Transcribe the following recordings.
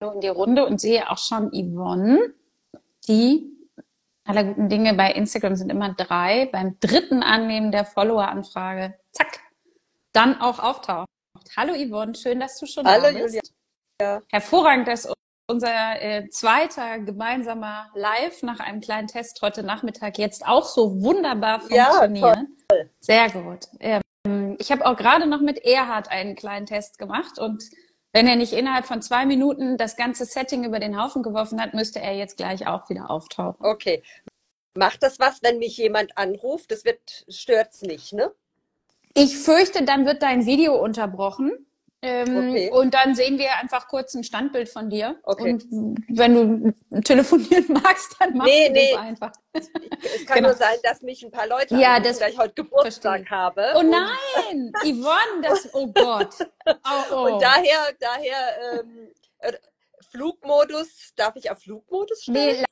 in die Runde und sehe auch schon Yvonne, die aller guten Dinge bei Instagram sind immer 3, beim 3. Annehmen der Follower-Anfrage, zack, dann auch auftaucht. Hallo Yvonne, schön, dass du schon Hallo da bist. Julia. Hervorragend, dass unser zweiter gemeinsamer Live nach einem kleinen Test heute Nachmittag jetzt auch so wunderbar funktioniert. Ja, toll. Sehr gut. Ich habe auch gerade noch mit Erhard einen kleinen Test gemacht und wenn er nicht innerhalb von 2 Minuten das ganze Setting über den Haufen geworfen hat, müsste er jetzt gleich auch wieder auftauchen. Okay. Macht das was, wenn mich jemand anruft? Das stört's nicht, ne? Ich fürchte, dann wird dein Video unterbrochen. Okay. Und dann sehen wir einfach kurz ein Standbild von dir. Okay. Und wenn du telefonieren magst, dann machst du das einfach. Es kann nur sein, dass mich ein paar Leute anrufen, da ich heute Geburtstag habe. Oh nein, Yvonne, oh Gott. Oh. Und daher Flugmodus, darf ich auf Flugmodus stellen?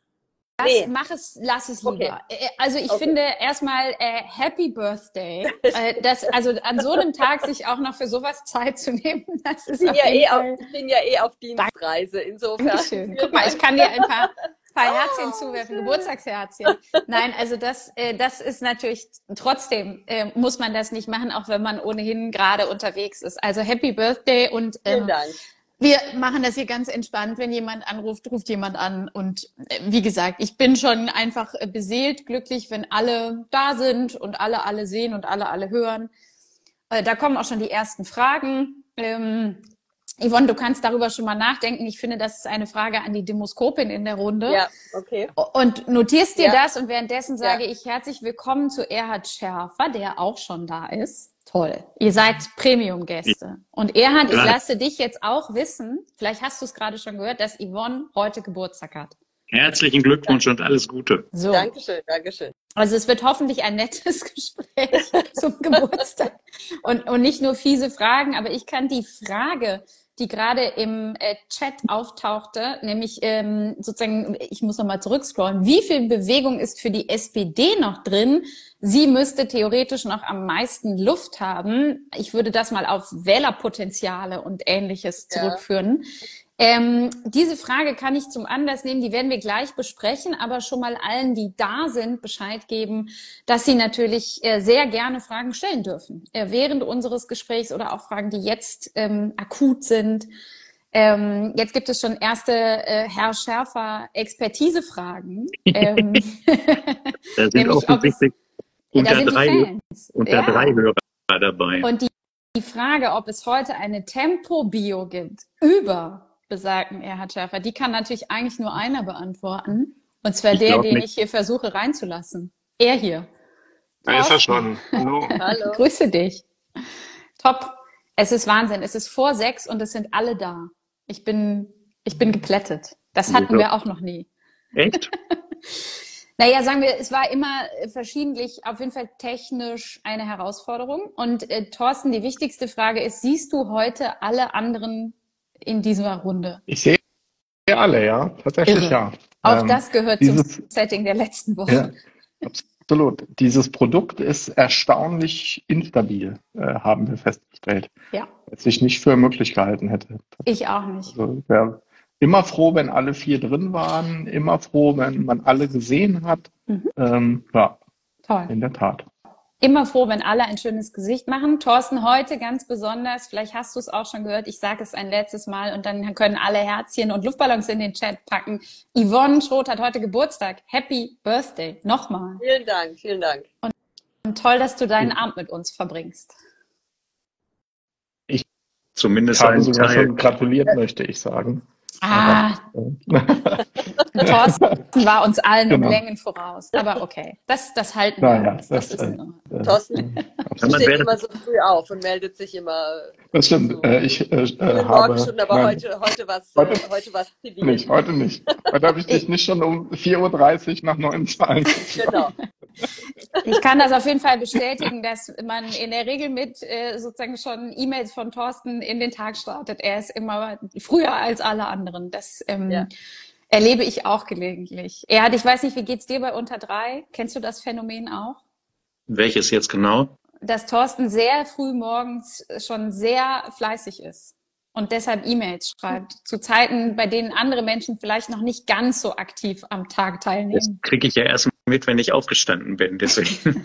Lass es lieber. Okay. Also ich finde erstmal Happy Birthday. Also an so einem Tag sich auch noch für sowas Zeit zu nehmen, das ist ich bin ja eh auf Dienstreise, insofern. Dankeschön. Guck mal, ich kann dir ein paar Herzchen zuwerfen, Geburtstagsherzchen. Nein, also das ist natürlich, trotzdem muss man das nicht machen, auch wenn man ohnehin gerade unterwegs ist. Also Happy Birthday und vielen Dank. Wir machen das hier ganz entspannt. Wenn jemand anruft, ruft jemand an. Und wie gesagt, ich bin schon einfach beseelt, glücklich, wenn alle da sind und alle sehen und alle hören. Da kommen auch schon die ersten Fragen. Yvonne, du kannst darüber schon mal nachdenken. Ich finde, das ist eine Frage an die Demoskopin in der Runde. Ja, okay. Und notierst dir das und währenddessen sage ich herzlich willkommen zu Erhard Schärfer, der auch schon da ist. Toll. Ihr seid Premium-Gäste. Und Erhard, ich lasse dich jetzt auch wissen, vielleicht hast du es gerade schon gehört, dass Yvonne heute Geburtstag hat. Herzlichen Glückwunsch und alles Gute. So. Dankeschön. Also es wird hoffentlich ein nettes Gespräch zum Geburtstag und nicht nur fiese Fragen, aber ich kann die Frage, die gerade im Chat auftauchte, nämlich sozusagen, ich muss nochmal zurückscrollen, wie viel Bewegung ist für die SPD noch drin? Sie müsste theoretisch noch am meisten Luft haben. Ich würde das mal auf Wählerpotenziale und Ähnliches zurückführen. Diese Frage kann ich zum Anlass nehmen, die werden wir gleich besprechen, aber schon mal allen, die da sind, Bescheid geben, dass sie natürlich sehr gerne Fragen stellen dürfen, während unseres Gesprächs oder auch Fragen, die jetzt akut sind. Jetzt gibt es schon erste Herr Schärfer Expertisefragen. Da sind offensichtlich unter 3 Hörer dabei. Und die Frage, ob es heute eine Tempo-Bio gibt über besagten Erhard Schärfer, die kann natürlich eigentlich nur einer beantworten. Und zwar den ich hier versuche reinzulassen. Er hier. Da ist er schon. Hallo. Hallo. Grüße dich. Top. Es ist Wahnsinn. Es ist vor 6 und es sind alle da. Ich bin geplättet. Das hatten wir auch noch nie. Echt? Naja, sagen wir, es war immer verschiedentlich, auf jeden Fall technisch eine Herausforderung. Und Thorsten, die wichtigste Frage ist, siehst du heute alle anderen in dieser Runde? Ich sehe alle, ja. Tatsächlich, ja. Auch das gehört zum Setting der letzten Woche. Ja, absolut. Dieses Produkt ist erstaunlich instabil, haben wir festgestellt. Ja. Was ich nicht für möglich gehalten hätte. Ich auch nicht. Also, immer froh, wenn alle 4 drin waren, immer froh, wenn man alle gesehen hat. Ja, toll. In der Tat. Immer froh, wenn alle ein schönes Gesicht machen. Thorsten, heute ganz besonders, vielleicht hast du es auch schon gehört, ich sage es ein letztes Mal und dann können alle Herzchen und Luftballons in den Chat packen. Yvonne Schroth hat heute Geburtstag. Happy Birthday. Nochmal. Vielen Dank. Und toll, dass du deinen Abend mit uns verbringst. Ich zumindest habe sogar schon gratuliert, möchte ich sagen. Thorsten war uns allen um Längen voraus. Aber okay, das halten wir aus. Das ist Thorsten steht immer so früh auf und meldet sich immer. Das stimmt. So ich habe Morgenstunden, aber heute was zivil. Heute nicht. Heute habe ich dich nicht schon um 4:30 Uhr nach 9 Zahlen. Genau. Ich kann das auf jeden Fall bestätigen, dass man in der Regel mit sozusagen schon E-Mails von Thorsten in den Tag startet. Er ist immer früher als alle anderen. Das erlebe ich auch gelegentlich. Erhard, ich weiß nicht, wie geht's dir bei Unter 3? Kennst du das Phänomen auch? Welches jetzt genau? Dass Thorsten sehr früh morgens schon sehr fleißig ist. und deshalb E-Mails schreibt, zu Zeiten, bei denen andere Menschen vielleicht noch nicht ganz so aktiv am Tag Das teilnehmen. kriege ich ja erst mit, wenn ich aufgestanden bin. Deswegen.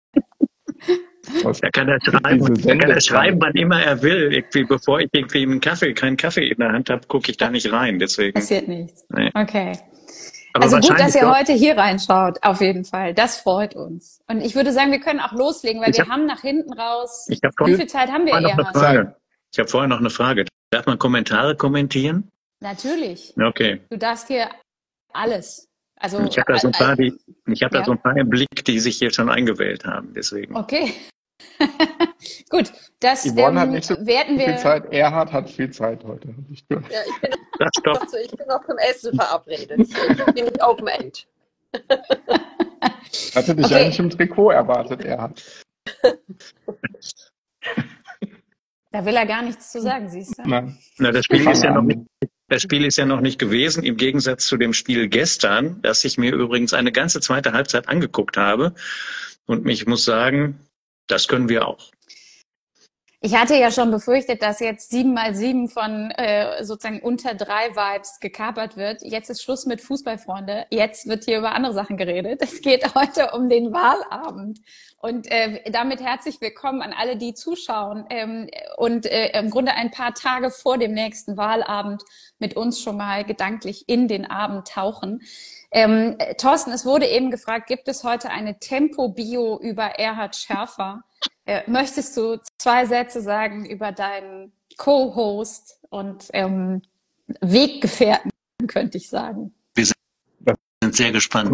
Da kann er schreiben, wann immer er will. Irgendwie, bevor ich irgendwie keinen Kaffee in der Hand habe, gucke ich da nicht rein. Deswegen. Passiert nichts. Nee. Okay. Aber Also gut, dass ihr doch, heute hier reinschaut, auf jeden Fall. Das freut uns. Und ich würde sagen, wir können auch loslegen, weil wir haben nach hinten raus. Wie viel Zeit haben wir, Erhard? Ich habe vorher noch eine Frage. Darf man Kommentare kommentieren? Natürlich. Okay. Du darfst hier alles. Also, ich habe da so ein paar im Blick, die sich hier schon eingewählt haben. Deswegen. Okay. Gut, das Yvonne hat nicht so werten wir. viel Zeit. Erhard hat viel Zeit heute, habe ich gehört. Ja, ich bin noch zum Essen verabredet. Ich bin nicht Open End. Hatte dich eigentlich im Trikot erwartet, Erhard. Da will er gar nichts zu sagen, siehst du? Nein. Na, das Spiel ist ja noch nicht gewesen, im Gegensatz zu dem Spiel gestern, das ich mir übrigens eine ganze zweite Halbzeit angeguckt habe. Und ich muss sagen, das können wir auch. Ich hatte ja schon befürchtet, dass jetzt 7x7 von sozusagen unter 3 Vibes gekapert wird. Jetzt ist Schluss mit Fußballfreunde. Jetzt wird hier über andere Sachen geredet. Es geht heute um den Wahlabend. Und damit herzlich willkommen an alle, die zuschauen und im Grunde ein paar Tage vor dem nächsten Wahlabend mit uns schon mal gedanklich in den Abend tauchen. Thorsten, es wurde eben gefragt, gibt es heute eine Tempo-Bio über Erhard Scherfer? Möchtest du 2 Sätze sagen über deinen Co-Host und Weggefährten, könnte ich sagen? Wir sind sehr gespannt.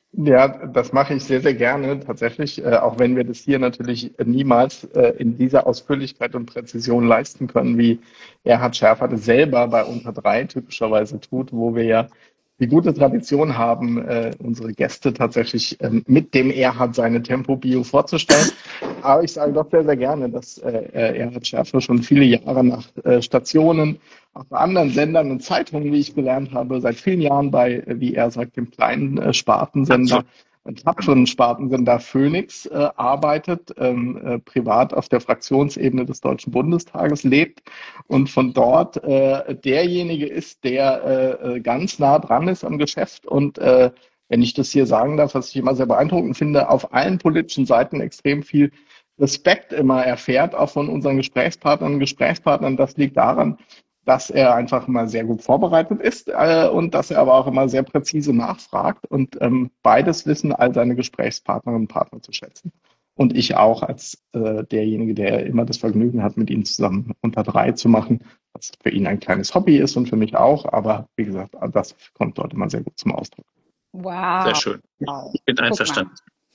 Das mache ich sehr, sehr gerne tatsächlich, auch wenn wir das hier natürlich niemals in dieser Ausführlichkeit und Präzision leisten können, wie Erhard Scherfer das selber bei Unter 3 typischerweise tut, wo wir ja die gute Tradition haben, unsere Gäste tatsächlich mit dem Erhard seine Tempo-Bio vorzustellen. Aber ich sage doch sehr, sehr gerne, dass Erhard Scherfer schon viele Jahre nach Stationen, auch bei anderen Sendern und Zeitungen, wie ich gelernt habe, seit vielen Jahren bei, wie er sagt, dem kleinen Spartensender, tapferen Spartensender Phoenix arbeitet, privat auf der Fraktionsebene des Deutschen Bundestages lebt und von dort derjenige ist, der ganz nah dran ist am Geschäft und wenn ich das hier sagen darf, was ich immer sehr beeindruckend finde, auf allen politischen Seiten extrem viel Respekt immer erfährt, auch von unseren Gesprächspartnern und Gesprächspartnern. Das liegt daran, dass er einfach immer sehr gut vorbereitet ist und dass er aber auch immer sehr präzise nachfragt und beides wissen all seine Gesprächspartnerinnen und Partner zu schätzen. Und ich auch als derjenige, der immer das Vergnügen hat, mit ihm zusammen Unter 3 zu machen, was für ihn ein kleines Hobby ist und für mich auch. Aber wie gesagt, das kommt dort immer sehr gut zum Ausdruck. Wow. Sehr schön. Ich bin einverstanden.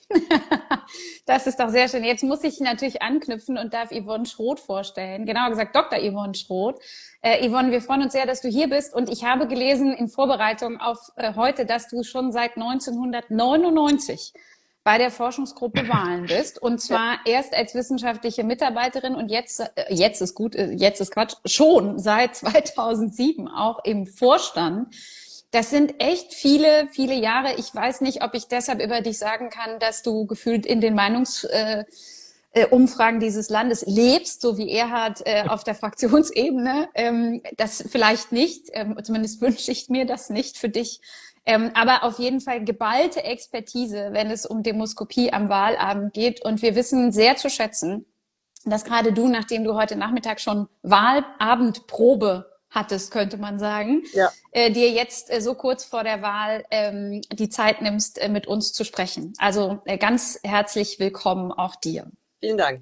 Das ist doch sehr schön. Jetzt muss ich natürlich anknüpfen und darf Yvonne Schroth vorstellen. Genauer gesagt Dr. Yvonne Schroth. Yvonne, wir freuen uns sehr, dass du hier bist. Und ich habe gelesen in Vorbereitung auf heute, dass du schon seit 1999 bei der Forschungsgruppe Wahlen bist. Und zwar erst als wissenschaftliche Mitarbeiterin und jetzt ist Quatsch, schon seit 2007 auch im Vorstand. Das sind echt viele, viele Jahre. Ich weiß nicht, ob ich deshalb über dich sagen kann, dass du gefühlt in den Meinungsumfragen dieses Landes lebst, so wie Erhard auf der Fraktionsebene. Das vielleicht nicht, zumindest wünsche ich mir das nicht für dich. Aber auf jeden Fall geballte Expertise, wenn es um Demoskopie am Wahlabend geht. Und wir wissen sehr zu schätzen, dass gerade du, nachdem du heute Nachmittag schon Wahlabendprobe hattest, könnte man sagen, ja. Dir jetzt so kurz vor der Wahl die Zeit nimmst, mit uns zu sprechen. Also ganz herzlich willkommen auch dir. Vielen Dank.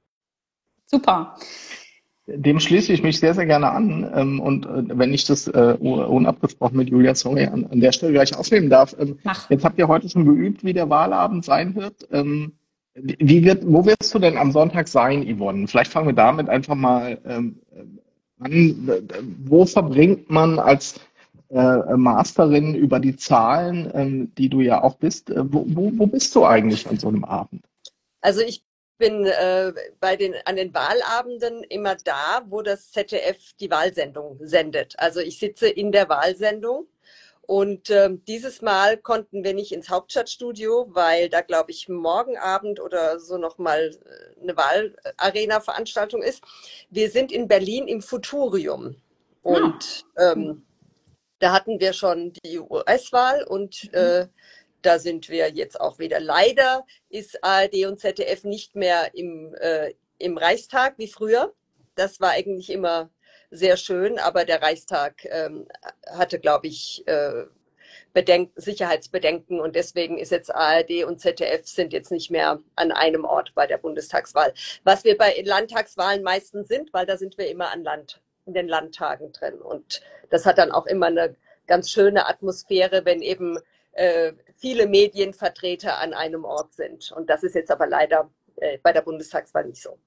Super. Dem schließe ich mich sehr, sehr gerne an. Und wenn ich das unabgesprochen mit Julia, sorry, an der Stelle gleich aufnehmen darf. Jetzt habt ihr heute schon geübt, wie der Wahlabend sein wird. Wo wirst du denn am Sonntag sein, Yvonne? Vielleicht fangen wir damit einfach mal an. Wo verbringt man als Masterin über die Zahlen, die du ja auch bist, wo bist du eigentlich an so einem Abend? Also ich bin an den Wahlabenden immer da, wo das ZDF die Wahlsendung sendet. Also ich sitze in der Wahlsendung Und dieses Mal konnten wir nicht ins Hauptstadtstudio, weil da, glaube ich, morgen Abend oder so nochmal eine Wahlarena-Veranstaltung ist. Wir sind in Berlin im Futurium. Und da hatten wir schon die US-Wahl und da sind wir jetzt auch wieder. Leider ist ARD und ZDF nicht mehr im Reichstag wie früher. Das war eigentlich immer sehr schön, aber der Reichstag hatte, glaube ich, Sicherheitsbedenken und deswegen ist jetzt ARD und ZDF sind jetzt nicht mehr an einem Ort bei der Bundestagswahl. Was wir bei Landtagswahlen meistens sind, weil da sind wir immer in den Landtagen drin und das hat dann auch immer eine ganz schöne Atmosphäre, wenn eben viele Medienvertreter an einem Ort sind und das ist jetzt aber leider bei der Bundestagswahl nicht so.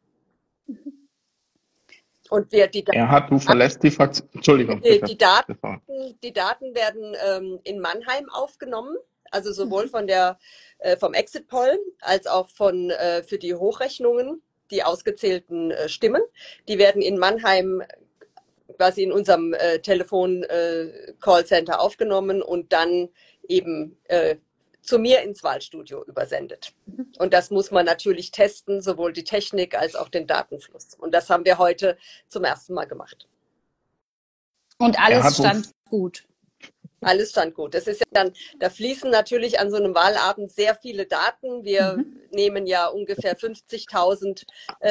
Und du verlässt die Fraktion. Entschuldigung. Die Daten werden in Mannheim aufgenommen, also sowohl vom Exit Poll als auch für die Hochrechnungen, die ausgezählten Stimmen. Die werden in Mannheim quasi in unserem Telefon-Callcenter aufgenommen und dann eben zu mir ins Wahlstudio übersendet. Und das muss man natürlich testen, sowohl die Technik als auch den Datenfluss. Und das haben wir heute zum ersten Mal gemacht. Und alles stand gut. Alles stand gut. Das ist ja dann, da fließen natürlich an so einem Wahlabend sehr viele Daten. Wir nehmen ja ungefähr 50.000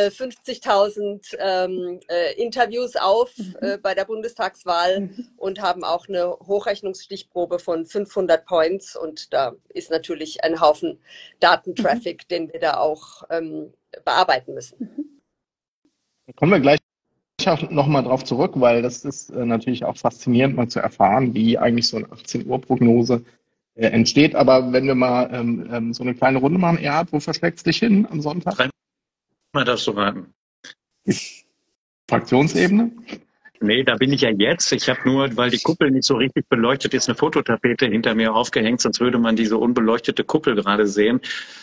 Interviews auf bei der Bundestagswahl und haben auch eine Hochrechnungsstichprobe von 500 Points. Und da ist natürlich ein Haufen Datentraffic, den wir da auch bearbeiten müssen. Kommen wir gleich nochmal drauf zurück, weil das ist natürlich auch faszinierend, mal zu erfahren, wie eigentlich so eine 18-Uhr-Prognose entsteht. Aber wenn wir mal so eine kleine Runde machen, Erhard, wo verschlägt es dich hin am Sonntag? Dreimal darfst du raten. Fraktionsebene? Nee, da bin ich ja jetzt. Ich habe nur, weil die Kuppel nicht so richtig beleuchtet ist, eine Fototapete hinter mir aufgehängt, sonst würde man diese unbeleuchtete Kuppel gerade sehen.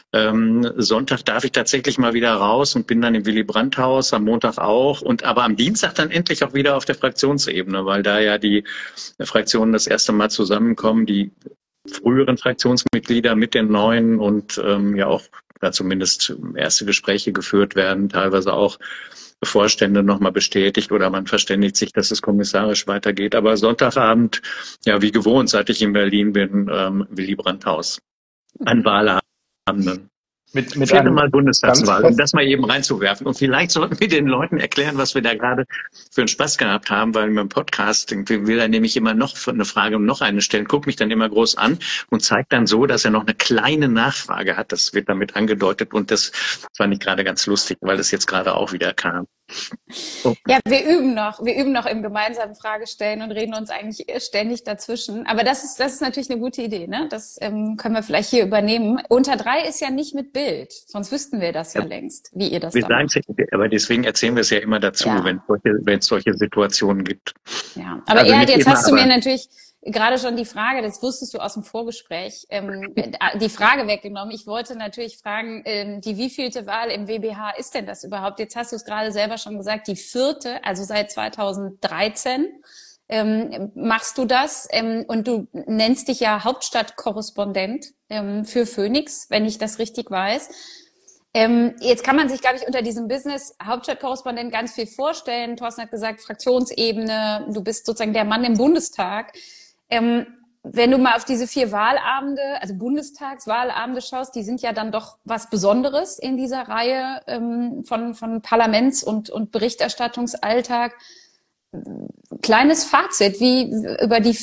Sonntag darf ich tatsächlich mal wieder raus und bin dann im Willy-Brandt-Haus, am Montag auch. Aber am Dienstag dann endlich auch wieder auf der Fraktionsebene, weil da ja die Fraktionen das erste Mal zusammenkommen, die früheren Fraktionsmitglieder mit den neuen und ja auch da zumindest erste Gespräche geführt werden, teilweise auch Vorstände nochmal bestätigt oder man verständigt sich, dass es kommissarisch weitergeht. Aber Sonntagabend, ja wie gewohnt, seit ich in Berlin bin, Willy-Brandt-Haus. An Wahlabenden. Mit Vierte Mal Bundestagswahl, um das mal eben reinzuwerfen. Und vielleicht sollten wir den Leuten erklären, was wir da gerade für einen Spaß gehabt haben, weil beim Podcast will er nämlich immer noch eine Frage und noch eine stellen, guckt mich dann immer groß an und zeigt dann so, dass er noch eine kleine Nachfrage hat. Das wird damit angedeutet und das fand ich gerade ganz lustig, weil das jetzt gerade auch wieder kam. Oh. Ja, wir üben noch im gemeinsamen Fragestellen und reden uns eigentlich ständig dazwischen. Aber das ist natürlich eine gute Idee, ne? Das können wir vielleicht hier übernehmen. Unter 3 ist ja nicht mit Bild, sonst wüssten wir das ja längst, wie ihr das macht. Aber deswegen erzählen wir es ja immer dazu, wenn es solche Situationen gibt. Ja, aber also Erhard, jetzt hast du mir natürlich gerade schon die Frage, das wusstest du aus dem Vorgespräch, die Frage weggenommen. Ich wollte natürlich fragen, die wievielte Wahl im WBH ist denn das überhaupt? Jetzt hast du es gerade selber schon gesagt, die 4., also seit 2013 machst du das und du nennst dich ja Hauptstadtkorrespondent für Phoenix, wenn ich das richtig weiß. Jetzt kann man sich, glaube ich, unter diesem Business Hauptstadtkorrespondent ganz viel vorstellen. Thorsten hat gesagt, Fraktionsebene, du bist sozusagen der Mann im Bundestag. Wenn du mal auf diese 4 Wahlabende, also Bundestagswahlabende schaust, die sind ja dann doch was Besonderes in dieser Reihe von Parlaments- und Berichterstattungsalltag. Kleines Fazit, über die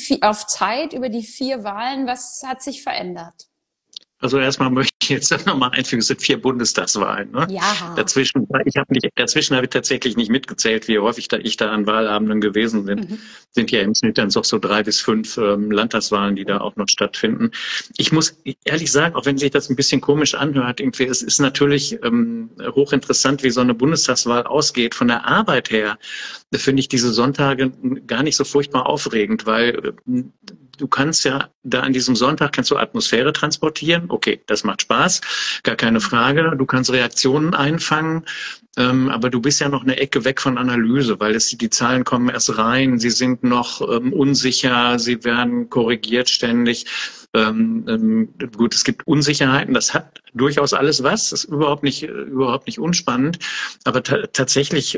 4 Wahlen, was hat sich verändert? Also erstmal möchte ich jetzt nochmal einfügen, es sind 4 Bundestagswahlen. Ne? Ja. Dazwischen habe ich tatsächlich nicht mitgezählt, wie häufig ich da an Wahlabenden gewesen bin. Sind ja im Schnitt dann doch so 3 bis 5 Landtagswahlen, die da auch noch stattfinden. Ich muss ehrlich sagen, auch wenn sich das ein bisschen komisch anhört, irgendwie, es ist natürlich hochinteressant, wie so eine Bundestagswahl ausgeht. Von der Arbeit her finde ich diese Sonntage gar nicht so furchtbar aufregend, weil du kannst ja da an diesem Sonntag kannst du Atmosphäre transportieren. Okay, das macht Spaß, gar keine Frage. Du kannst Reaktionen einfangen. Aber du bist ja noch eine Ecke weg von Analyse, weil die Zahlen kommen erst rein, sie sind noch unsicher, sie werden korrigiert ständig. Gut, es gibt Unsicherheiten, das hat durchaus alles was, das ist überhaupt nicht unspannend, aber tatsächlich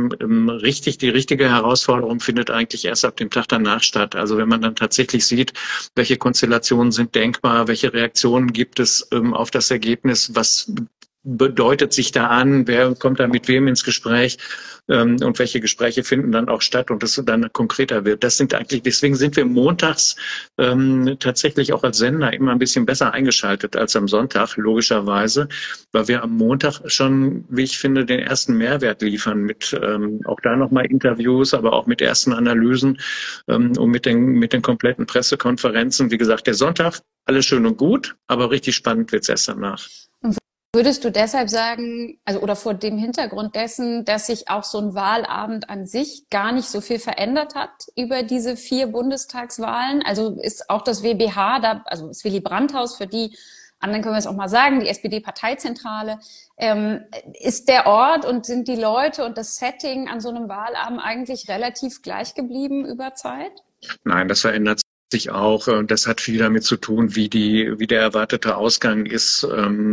die richtige Herausforderung findet eigentlich erst ab dem Tag danach statt. Also wenn man dann tatsächlich sieht, welche Konstellationen sind denkbar, welche Reaktionen gibt es auf das Ergebnis, was bedeutet sich da an, wer kommt da mit wem ins Gespräch und welche Gespräche finden dann auch statt und das dann konkreter wird. Deswegen sind wir montags tatsächlich auch als Sender immer ein bisschen besser eingeschaltet als am Sonntag, logischerweise, weil wir am Montag schon, wie ich finde, den ersten Mehrwert liefern mit auch da nochmal Interviews, aber auch mit ersten Analysen und mit den kompletten Pressekonferenzen. Wie gesagt, der Sonntag, alles schön und gut, aber richtig spannend wird's erst danach. Würdest du deshalb sagen, also oder vor dem Hintergrund dessen, dass sich auch so ein Wahlabend an sich gar nicht so viel verändert hat über diese 4 Bundestagswahlen? Also ist auch das WBH da, also das Willy Brandt-Haus, für die anderen können wir es auch mal sagen, die SPD-Parteizentrale, ist der Ort und sind die Leute und das Setting an so einem Wahlabend eigentlich relativ gleich geblieben über Zeit? Nein, das verändert sich auch. Das hat viel damit zu tun, wie der erwartete Ausgang ist.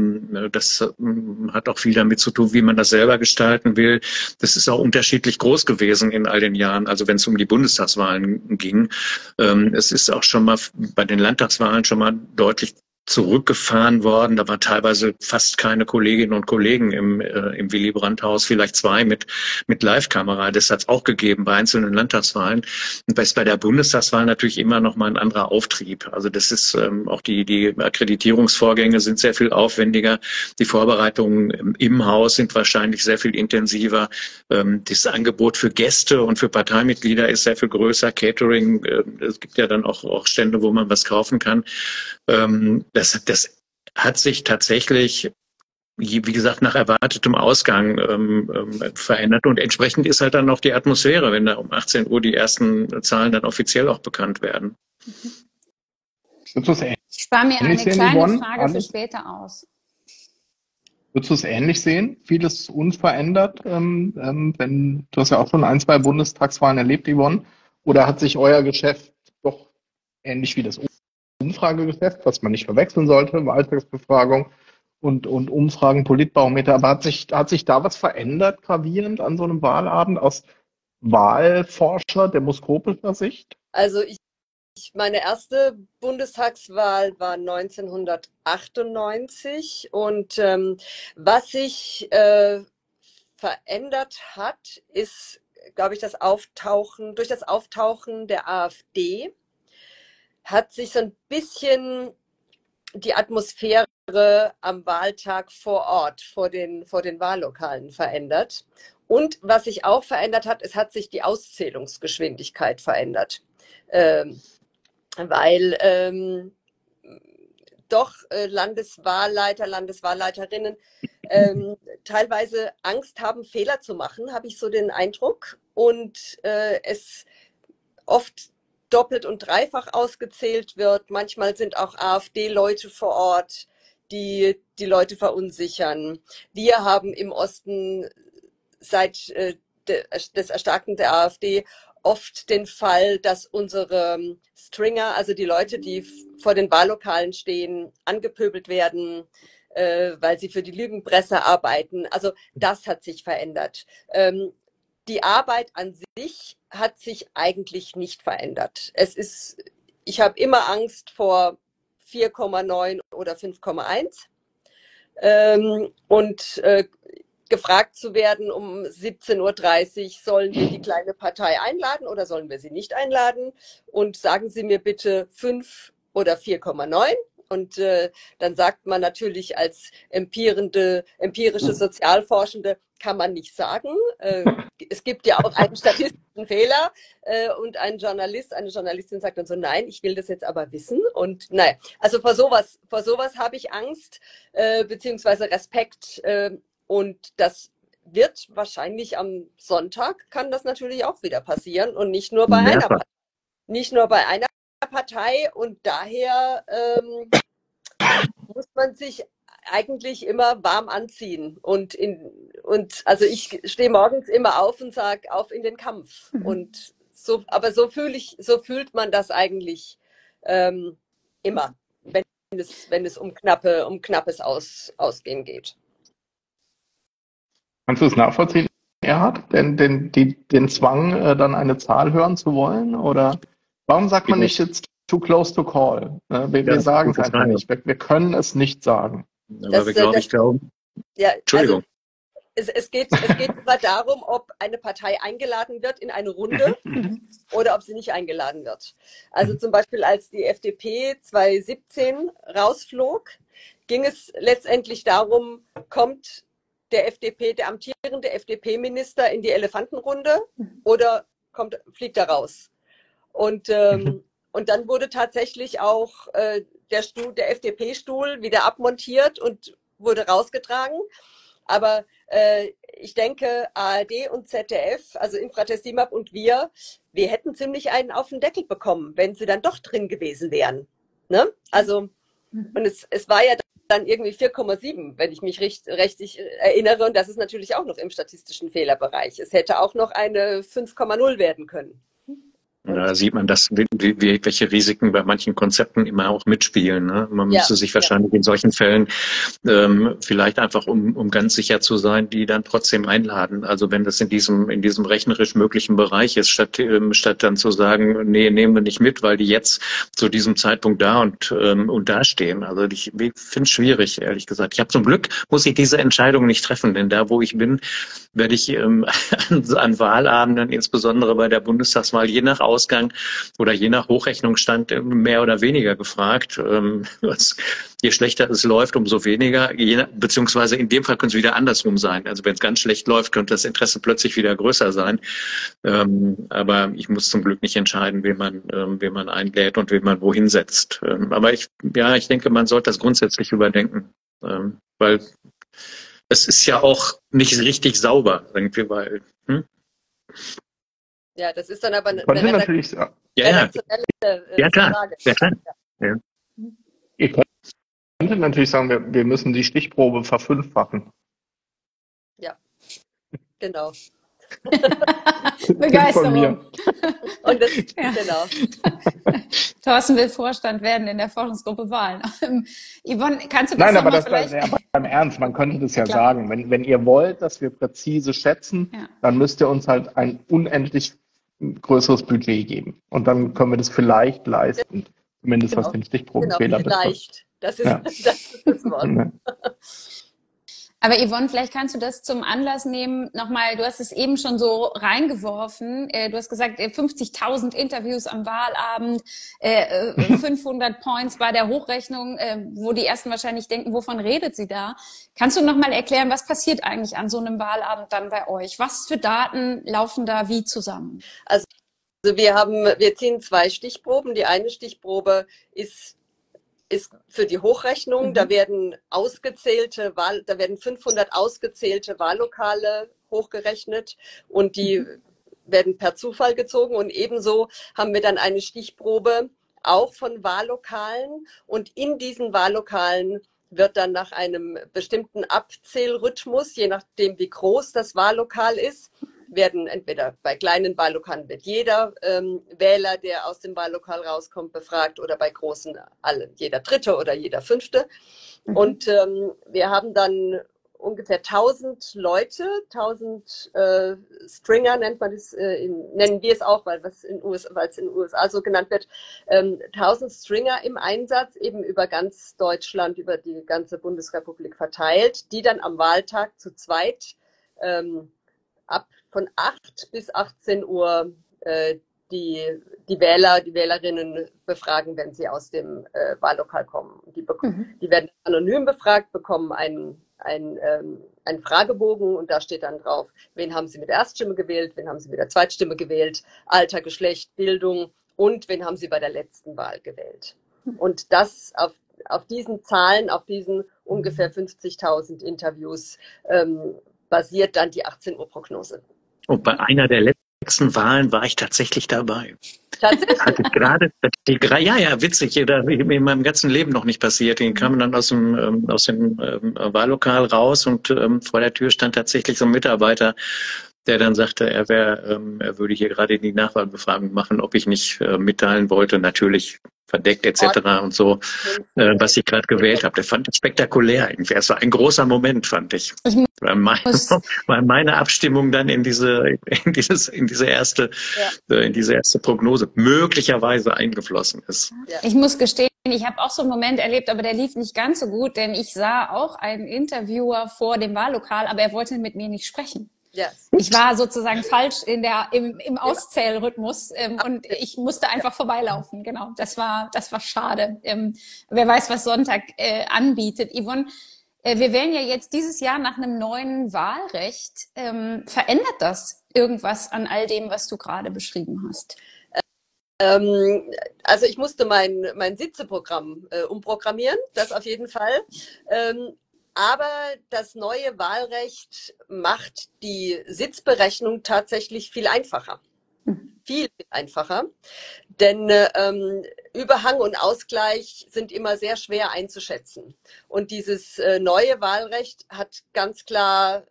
Das hat auch viel damit zu tun, wie man das selber gestalten will. Das ist auch unterschiedlich groß gewesen in all den Jahren. Also wenn es um die Bundestagswahlen ging, es ist auch schon mal bei den Landtagswahlen schon mal deutlich zurückgefahren worden. Da waren teilweise fast keine Kolleginnen und Kollegen im Willy Brandt-Haus, vielleicht 2 mit Live-Kamera. Das hat es auch gegeben bei einzelnen Landtagswahlen. Und das ist bei der Bundestagswahl natürlich immer noch mal ein anderer Auftrieb. Also das ist auch die Akkreditierungsvorgänge sind sehr viel aufwendiger. Die Vorbereitungen im Haus sind wahrscheinlich sehr viel intensiver. Das Angebot für Gäste und für Parteimitglieder ist sehr viel größer. Catering, es gibt ja dann auch Stände, wo man was kaufen kann. Das hat sich tatsächlich, wie gesagt, nach erwartetem Ausgang verändert. Und entsprechend ist halt dann noch die Atmosphäre, wenn da um 18 Uhr die ersten Zahlen dann offiziell auch bekannt werden. Ich spare mir eine kleine Frage für später aus. Würdest du es ähnlich sehen? Vieles unverändert? Du hast ja auch schon 1, 2 Bundestagswahlen erlebt, Yvonne. Oder hat sich euer Geschäft doch ähnlich wie das Umfragegeschäft, was man nicht verwechseln sollte, Wahltagsbefragung und Umfragen, Politbarometer, aber hat sich da was verändert, gravierend an so einem Wahlabend aus Wahlforscher, demoskopischer Sicht? Also meine erste Bundestagswahl war 1998 und was sich verändert hat, ist, glaube ich, durch das Auftauchen der AfD hat sich so ein bisschen die Atmosphäre am Wahltag vor Ort, vor den Wahllokalen verändert. Und was sich auch verändert hat, es hat sich die Auszählungsgeschwindigkeit verändert. Weil doch Landeswahlleiter, Landeswahlleiterinnen teilweise Angst haben, Fehler zu machen, habe ich so den Eindruck. Und es oft doppelt und dreifach ausgezählt wird. Manchmal sind auch AfD-Leute vor Ort, die Leute verunsichern. Wir haben im Osten seit des Erstarken der AfD oft den Fall, dass unsere Stringer, also die Leute, die vor den Wahllokalen stehen, angepöbelt werden, weil sie für die Lügenpresse arbeiten. Also das hat sich verändert. Die Arbeit an sich hat sich eigentlich nicht verändert. Ich habe immer Angst vor 4,9 oder 5,1 und gefragt zu werden um 17:30 Uhr, sollen wir die kleine Partei einladen oder sollen wir sie nicht einladen? Und sagen Sie mir bitte 5 oder 4,9. Und dann sagt man natürlich als empirische Sozialforschende, kann man nicht sagen. Es gibt ja auch einen statistischen Fehler und ein Journalist, eine Journalistin sagt dann so, nein, ich will das jetzt aber wissen. Und naja, also vor sowas habe ich Angst beziehungsweise Respekt und das wird wahrscheinlich am Sonntag, kann das natürlich auch wieder passieren und nicht nur bei einer Partei und daher muss man sich eigentlich immer warm anziehen. Und also ich stehe morgens immer auf und sage, auf in den Kampf. Und so, aber so fühlt man das eigentlich immer, wenn es um knappes Ausgehen geht. Kannst du es nachvollziehen, Erhard, den Zwang, dann eine Zahl hören zu wollen? Oder warum sagt man nicht jetzt too close to call? Wir sagen es einfach nicht. Wir können es nicht sagen. Aber wir, glaube ich, glauben. Ja, Entschuldigung. Also es geht immer darum, ob eine Partei eingeladen wird in eine Runde oder ob sie nicht eingeladen wird. Also zum Beispiel, als die FDP 2017 rausflog, ging es letztendlich darum, kommt der amtierende FDP-Minister in die Elefantenrunde oder fliegt er raus? Und dann wurde tatsächlich auch der FDP-Stuhl wieder abmontiert und wurde rausgetragen. Aber ich denke, ARD und ZDF, also Infratestimab und wir hätten ziemlich einen auf den Deckel bekommen, wenn sie dann doch drin gewesen wären. Ne? Also, und es war ja dann irgendwie 4,7, wenn ich mich richtig erinnere. Und das ist natürlich auch noch im statistischen Fehlerbereich. Es hätte auch noch eine 5,0 werden können. Da sieht man, welche Risiken bei manchen Konzepten immer auch mitspielen. Ne? Man müsste sich wahrscheinlich in solchen Fällen vielleicht einfach, um ganz sicher zu sein, die dann trotzdem einladen. Also wenn das in diesem rechnerisch möglichen Bereich ist, statt dann zu sagen, nee, nehmen wir nicht mit, weil die jetzt zu diesem Zeitpunkt da und da stehen. Also ich finde es schwierig, ehrlich gesagt. Ich habe zum Glück, muss ich diese Entscheidung nicht treffen, denn da, wo ich bin, werde ich an Wahlabenden, insbesondere bei der Bundestagswahl, je nach Ausgang oder je nach Hochrechnungsstand mehr oder weniger gefragt. Je schlechter es läuft, umso weniger. Beziehungsweise in dem Fall könnte es wieder andersrum sein. Also wenn es ganz schlecht läuft, könnte das Interesse plötzlich wieder größer sein. Aber ich muss zum Glück nicht entscheiden, wen man einlädt und wen man wohin setzt. Aber ich denke, man sollte das grundsätzlich überdenken, weil es ist ja auch nicht richtig sauber irgendwie, weil. Ja, das ist dann aber eine redaktionelle Frage. Ja, klar. Ja. Ihr könntet natürlich sagen, wir müssen die Stichprobe verfünffachen. Ja, genau. Begeisterung. Und genau. Thorsten will Vorstand werden in der Forschungsgruppe Wahlen. Yvonne, kannst du das Nein, aber das vielleicht... ja, beim Ernst, man könnte das ja sagen. Wenn ihr wollt, dass wir präzise schätzen, dann müsst ihr uns halt ein unendlich größeres Budget geben. Und dann können wir das vielleicht leisten. Zumindest was den Stichprobenfehler betrifft. Vielleicht. Das ist das Wort. Aber Yvonne, vielleicht kannst du das zum Anlass nehmen, nochmal, du hast es eben schon so reingeworfen, du hast gesagt, 50.000 Interviews am Wahlabend, 500 Points bei der Hochrechnung, wo die Ersten wahrscheinlich denken, wovon redet sie da? Kannst du nochmal erklären, was passiert eigentlich an so einem Wahlabend dann bei euch? Was für Daten laufen da wie zusammen? Also wir ziehen 2 Stichproben. Die eine Stichprobe ist für die Hochrechnung. Da werden 500 ausgezählte Wahllokale hochgerechnet und die werden per Zufall gezogen. Und ebenso haben wir dann eine Stichprobe auch von Wahllokalen. Und in diesen Wahllokalen wird dann nach einem bestimmten Abzählrhythmus, je nachdem wie groß das Wahllokal ist, werden entweder bei kleinen Wahllokalen wird jeder Wähler, der aus dem Wahllokal rauskommt, befragt oder bei großen jeder Dritte oder jeder Fünfte. Und wir haben dann ungefähr 1000 Leute, 1000 Stringer nennt man das, nennen wir es auch, weil es in den USA so genannt wird, 1000 Stringer im Einsatz, eben über ganz Deutschland, über die ganze Bundesrepublik verteilt, die dann am Wahltag zu zweit von 8 bis 18 Uhr die Wählerinnen befragen, wenn sie aus dem Wahllokal kommen. Die werden anonym befragt, bekommen einen Fragebogen und da steht dann drauf, wen haben sie mit der Erststimme gewählt, wen haben sie mit der Zweitstimme gewählt, Alter, Geschlecht, Bildung und wen haben sie bei der letzten Wahl gewählt. Und das auf diesen Zahlen, auf diesen ungefähr 50.000 Interviews basiert dann die 18 Uhr Prognose. Und bei einer der letzten Wahlen war ich tatsächlich dabei. Tatsächlich? Hatte gerade, ja, witzig, in meinem ganzen Leben noch nicht passiert. Die kamen dann aus dem Wahllokal raus und vor der Tür stand tatsächlich so ein Mitarbeiter, der dann sagte, er würde hier gerade die Nachwahlbefragung machen, ob ich nicht mitteilen wollte, natürlich verdeckt etc. und so, was ich gerade gewählt habe. Der fand das spektakulär irgendwie. Es war ein großer Moment, fand ich. Weil meine Abstimmung dann in diese erste Prognose möglicherweise eingeflossen ist. Ich muss gestehen, ich habe auch so einen Moment erlebt, aber der lief nicht ganz so gut, denn ich sah auch einen Interviewer vor dem Wahllokal, aber er wollte mit mir nicht sprechen. Yes. Ich war sozusagen falsch im Auszählrhythmus und ich musste einfach vorbeilaufen. Genau, das war schade. Wer weiß, was Sonntag anbietet. Yvonne, wir wählen ja jetzt dieses Jahr nach einem neuen Wahlrecht. Verändert das irgendwas an all dem, was du gerade beschrieben hast? Also ich musste mein Sitzeprogramm umprogrammieren, das auf jeden Fall. Aber das neue Wahlrecht macht die Sitzberechnung tatsächlich viel einfacher. Viel einfacher. Denn Überhang und Ausgleich sind immer sehr schwer einzuschätzen. Und dieses neue Wahlrecht hat ganz klar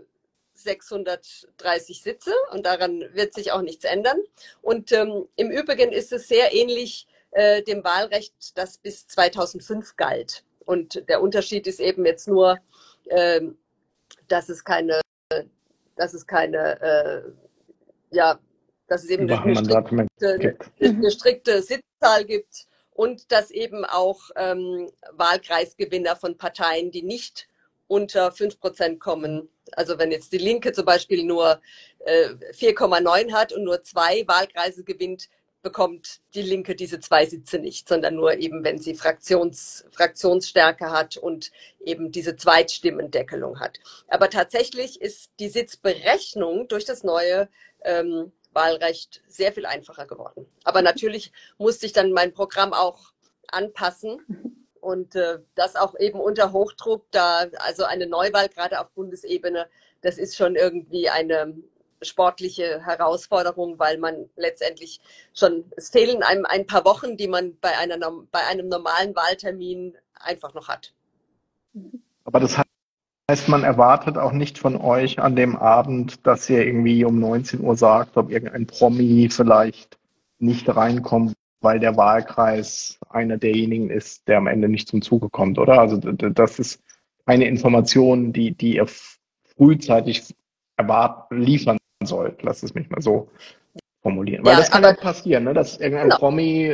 630 Sitze und daran wird sich auch nichts ändern. Und im Übrigen ist es sehr ähnlich dem Wahlrecht, das bis 2005 galt. Und der Unterschied ist eben jetzt nur, dass es eben eine strikte Sitzzahl gibt und dass eben auch Wahlkreisgewinner von Parteien, die nicht unter 5% kommen. Also wenn jetzt die Linke zum Beispiel nur 4,9 hat und nur 2 Wahlkreise gewinnt, bekommt die Linke diese 2 Sitze nicht, sondern nur eben, wenn sie Fraktionsstärke hat und eben diese Zweitstimmendeckung hat. Aber tatsächlich ist die Sitzberechnung durch das neue Wahlrecht sehr viel einfacher geworden. Aber natürlich musste ich dann mein Programm auch anpassen und das auch eben unter Hochdruck, also eine Neuwahl gerade auf Bundesebene, das ist schon irgendwie eine sportliche Herausforderung, weil man letztendlich es fehlen einem ein paar Wochen, die man bei einem normalen Wahltermin einfach noch hat. Aber das heißt, man erwartet auch nicht von euch an dem Abend, dass ihr irgendwie um 19 Uhr sagt, ob irgendein Promi vielleicht nicht reinkommt, weil der Wahlkreis einer derjenigen ist, der am Ende nicht zum Zuge kommt, oder? Also das ist eine Information, die ihr frühzeitig liefern sollt. Lass es mich mal so formulieren. Weil das kann ja passieren, ne? Dass irgendein Promi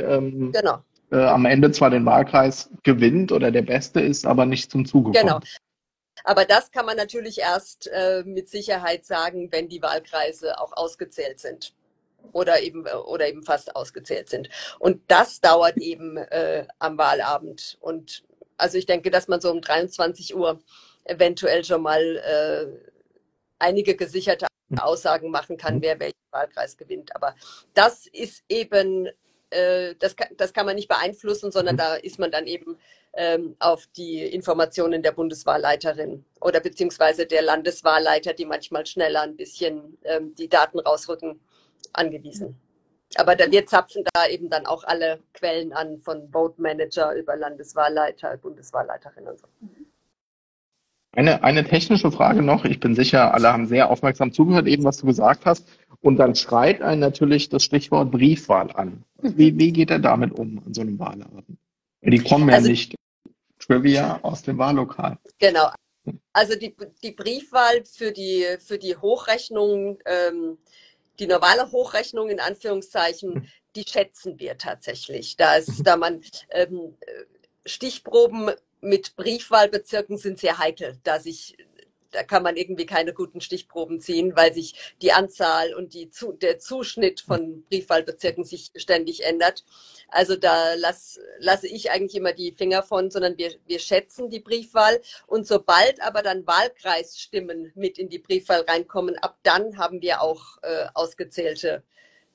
am Ende zwar den Wahlkreis gewinnt oder der Beste ist, aber nicht zum Zuge kommt. Genau. Aber das kann man natürlich erst mit Sicherheit sagen, wenn die Wahlkreise auch ausgezählt sind oder eben fast ausgezählt sind. Und das dauert eben am Wahlabend. Und also ich denke, dass man so um 23 Uhr eventuell schon mal einige gesicherte Aussagen machen kann, wer welchen Wahlkreis gewinnt. Aber das ist eben, das kann man nicht beeinflussen, sondern da ist man dann eben auf die Informationen der Bundeswahlleiterin oder beziehungsweise der Landeswahlleiter, die manchmal schneller ein bisschen die Daten rausrücken, angewiesen. Aber wir zapfen da eben dann auch alle Quellen an, von Vote Manager über Landeswahlleiter, Bundeswahlleiterin und so. Eine technische Frage noch. Ich bin sicher, alle haben sehr aufmerksam zugehört, eben was du gesagt hast. Und dann schreit einen natürlich das Stichwort Briefwahl an. Wie geht er damit um an so einem Wahlabend? Die kommen ja nicht Trivia aus dem Wahllokal. Genau. Also die Briefwahl für die Hochrechnung, die normale Hochrechnung in Anführungszeichen, die schätzen wir tatsächlich. Da man Stichproben mit Briefwahlbezirken sind sehr heikel, da kann man irgendwie keine guten Stichproben ziehen, weil sich die Anzahl und der Zuschnitt von Briefwahlbezirken sich ständig ändert. Also da lasse ich eigentlich immer die Finger von, sondern wir schätzen die Briefwahl. Und sobald aber dann Wahlkreisstimmen mit in die Briefwahl reinkommen, ab dann haben wir auch ausgezählte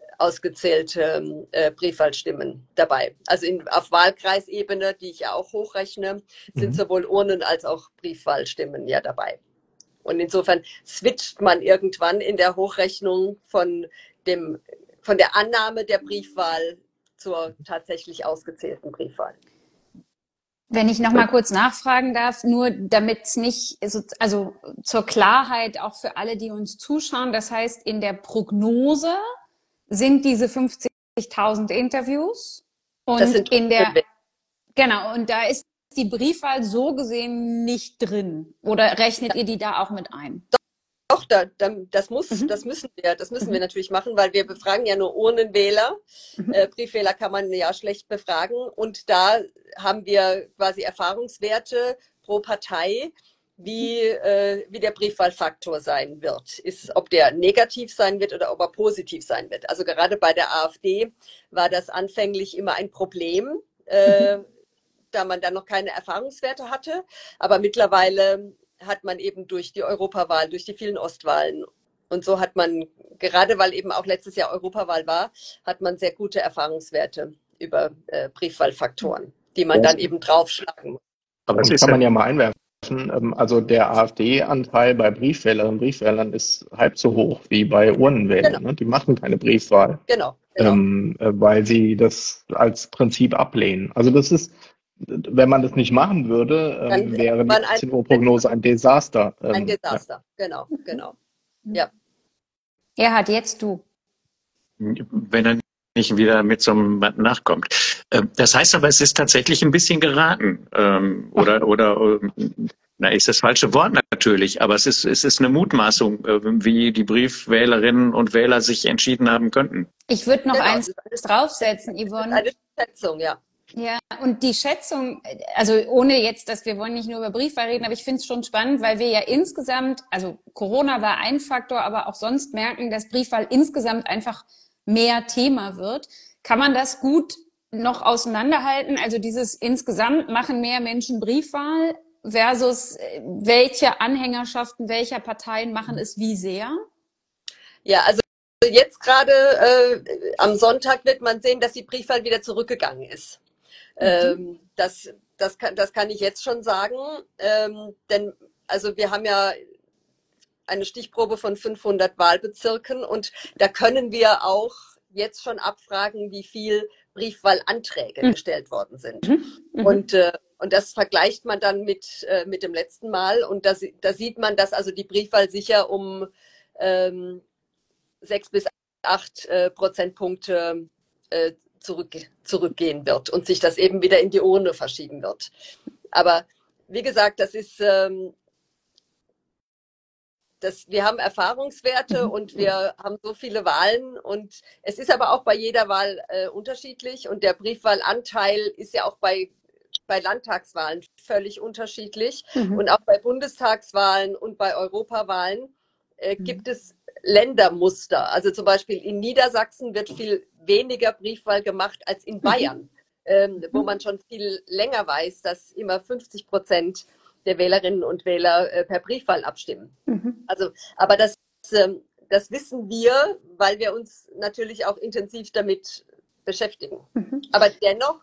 Briefwahlstimmen dabei. Also auf Wahlkreisebene, die ich ja auch hochrechne, sind sowohl Urnen- als auch Briefwahlstimmen ja dabei. Und insofern switcht man irgendwann in der Hochrechnung von von der Annahme der Briefwahl zur tatsächlich ausgezählten Briefwahl. Wenn ich noch mal kurz nachfragen darf, nur damit es nicht, also zur Klarheit auch für alle, die uns zuschauen, das heißt, in der Prognose sind diese 50.000 Interviews und genau, und da ist die Briefwahl so gesehen nicht drin. Oder rechnet ihr die da auch mit ein? Doch, das müssen wir natürlich machen, weil wir befragen ja nur Urnenwähler. Briefwähler kann man ja schlecht befragen. Und da haben wir quasi Erfahrungswerte pro Partei, wie der Briefwahlfaktor sein wird. Ob der negativ sein wird oder ob er positiv sein wird. Also gerade bei der AfD war das anfänglich immer ein Problem, da man dann noch keine Erfahrungswerte hatte. Aber mittlerweile hat man eben durch die Europawahl, durch die vielen Ostwahlen und so hat man, gerade weil eben auch letztes Jahr Europawahl war, hat man sehr gute Erfahrungswerte über Briefwahlfaktoren, die man dann eben draufschlagen muss. Aber das kann man ja mal einwerfen. Also der AfD-Anteil bei Briefwählerinnen und Briefwählern ist halb so hoch wie bei Urnenwählern. Genau. Ne? Die machen keine Briefwahl, weil sie das als Prinzip ablehnen. Also das ist, wenn man das nicht machen würde, wäre die 18 Uhr Prognose ein Desaster. Ein Desaster, ja. Genau. Ja. Gerhard, jetzt du. Wenn er nicht wieder mit so einem nachkommt. Das heißt aber, es ist tatsächlich ein bisschen geraten. Na, ist das falsche Wort natürlich, aber es ist eine Mutmaßung, wie die Briefwählerinnen und Wähler sich entschieden haben könnten. Ich würde noch eins draufsetzen, Yvonne. Eine Schätzung, ja. Ja, und die Schätzung, also ohne jetzt, dass wir wollen nicht nur über Briefwahl reden, aber ich finde es schon spannend, weil wir ja insgesamt, also Corona war ein Faktor, aber auch sonst merken, dass Briefwahl insgesamt einfach mehr Thema wird. Kann man das gut noch auseinanderhalten? Also dieses insgesamt machen mehr Menschen Briefwahl versus welche Anhängerschaften welcher Parteien machen es wie sehr? Ja, also jetzt gerade am Sonntag wird man sehen, dass die Briefwahl wieder zurückgegangen ist. Das kann ich jetzt schon sagen, denn also wir haben ja eine Stichprobe von 500 Wahlbezirken und da können wir auch jetzt schon abfragen, wie viel Briefwahlanträge gestellt worden sind. Und das vergleicht man dann mit dem letzten Mal und da sieht man, dass also die Briefwahl sicher um 6 bis 8 Prozentpunkte zurückgehen wird und sich das eben wieder in die Urne verschieben wird. Aber wie gesagt, das ist wir haben Erfahrungswerte und wir haben so viele Wahlen und es ist aber auch bei jeder Wahl unterschiedlich und der Briefwahlanteil ist ja auch bei Landtagswahlen völlig unterschiedlich und auch bei Bundestagswahlen und bei Europawahlen gibt es Ländermuster. Also zum Beispiel in Niedersachsen wird viel weniger Briefwahl gemacht als in Bayern, wo man schon viel länger weiß, dass immer 50% der Wählerinnen und Wähler per Briefwahl abstimmen. Also, aber das wissen wir, weil wir uns natürlich auch intensiv damit beschäftigen. Aber dennoch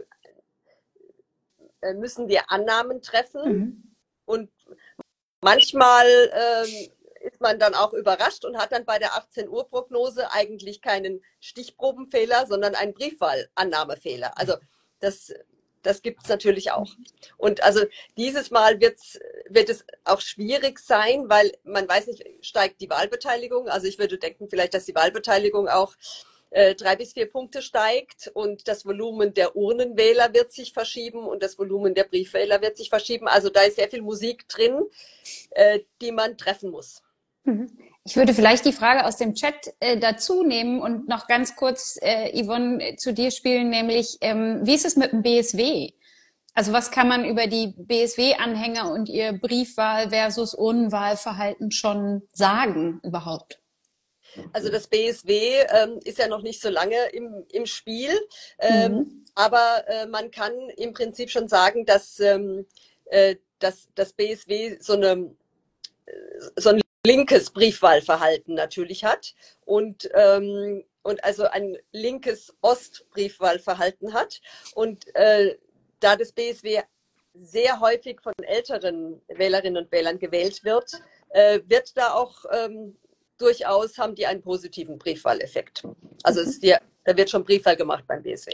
müssen wir Annahmen treffen und manchmal ist man dann auch überrascht und hat dann bei der 18 Uhr Prognose eigentlich keinen Stichprobenfehler, sondern einen Briefwahlannahmefehler. Also das gibt es natürlich auch. Und also dieses Mal wird es auch schwierig sein, weil man weiß nicht, steigt die Wahlbeteiligung. Also ich würde denken vielleicht, dass die Wahlbeteiligung auch 3 bis 4 Punkte steigt und das Volumen der Urnenwähler wird sich verschieben und das Volumen der Briefwähler wird sich verschieben. Also da ist sehr viel Musik drin, die man treffen muss. Ich würde vielleicht die Frage aus dem Chat dazu nehmen und noch ganz kurz, Yvonne, zu dir spielen, nämlich, wie ist es mit dem BSW? Also was kann man über die BSW-Anhänger und ihr Briefwahl versus Urnenwahlverhalten schon sagen überhaupt? Also das BSW ist ja noch nicht so lange im Spiel, aber man kann im Prinzip schon sagen, dass das BSW so ein linkes Briefwahlverhalten natürlich hat und also ein linkes Ostbriefwahlverhalten hat. Und da das BSW sehr häufig von älteren Wählerinnen und Wählern gewählt wird, wird da auch durchaus haben die einen positiven Briefwahleffekt. Also da wird schon Briefwahl gemacht beim BSW.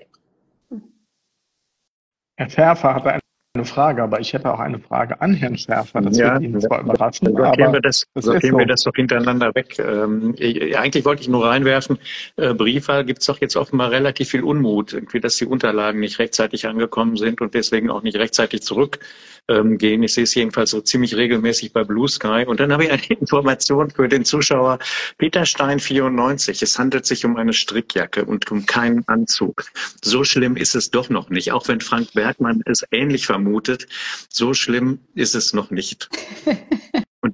Herr Schärfer hatte eine Frage, aber ich hätte auch eine Frage an Herrn Schärfer. Das wird ihn zwar überraschen, sortieren aber wir das doch hintereinander weg. Eigentlich wollte ich nur reinwerfen, Briefwahl gibt es doch jetzt offenbar relativ viel Unmut, irgendwie, dass die Unterlagen nicht rechtzeitig angekommen sind und deswegen auch nicht rechtzeitig zurückgehen. Ich sehe es jedenfalls so ziemlich regelmäßig bei Blue Sky. Und dann habe ich eine Information für den Zuschauer. Peter Stein 94. Es handelt sich um eine Strickjacke und um keinen Anzug. So schlimm ist es doch noch nicht. Auch wenn Frank Bergmann es ähnlich vermutet, so schlimm ist es noch nicht. Und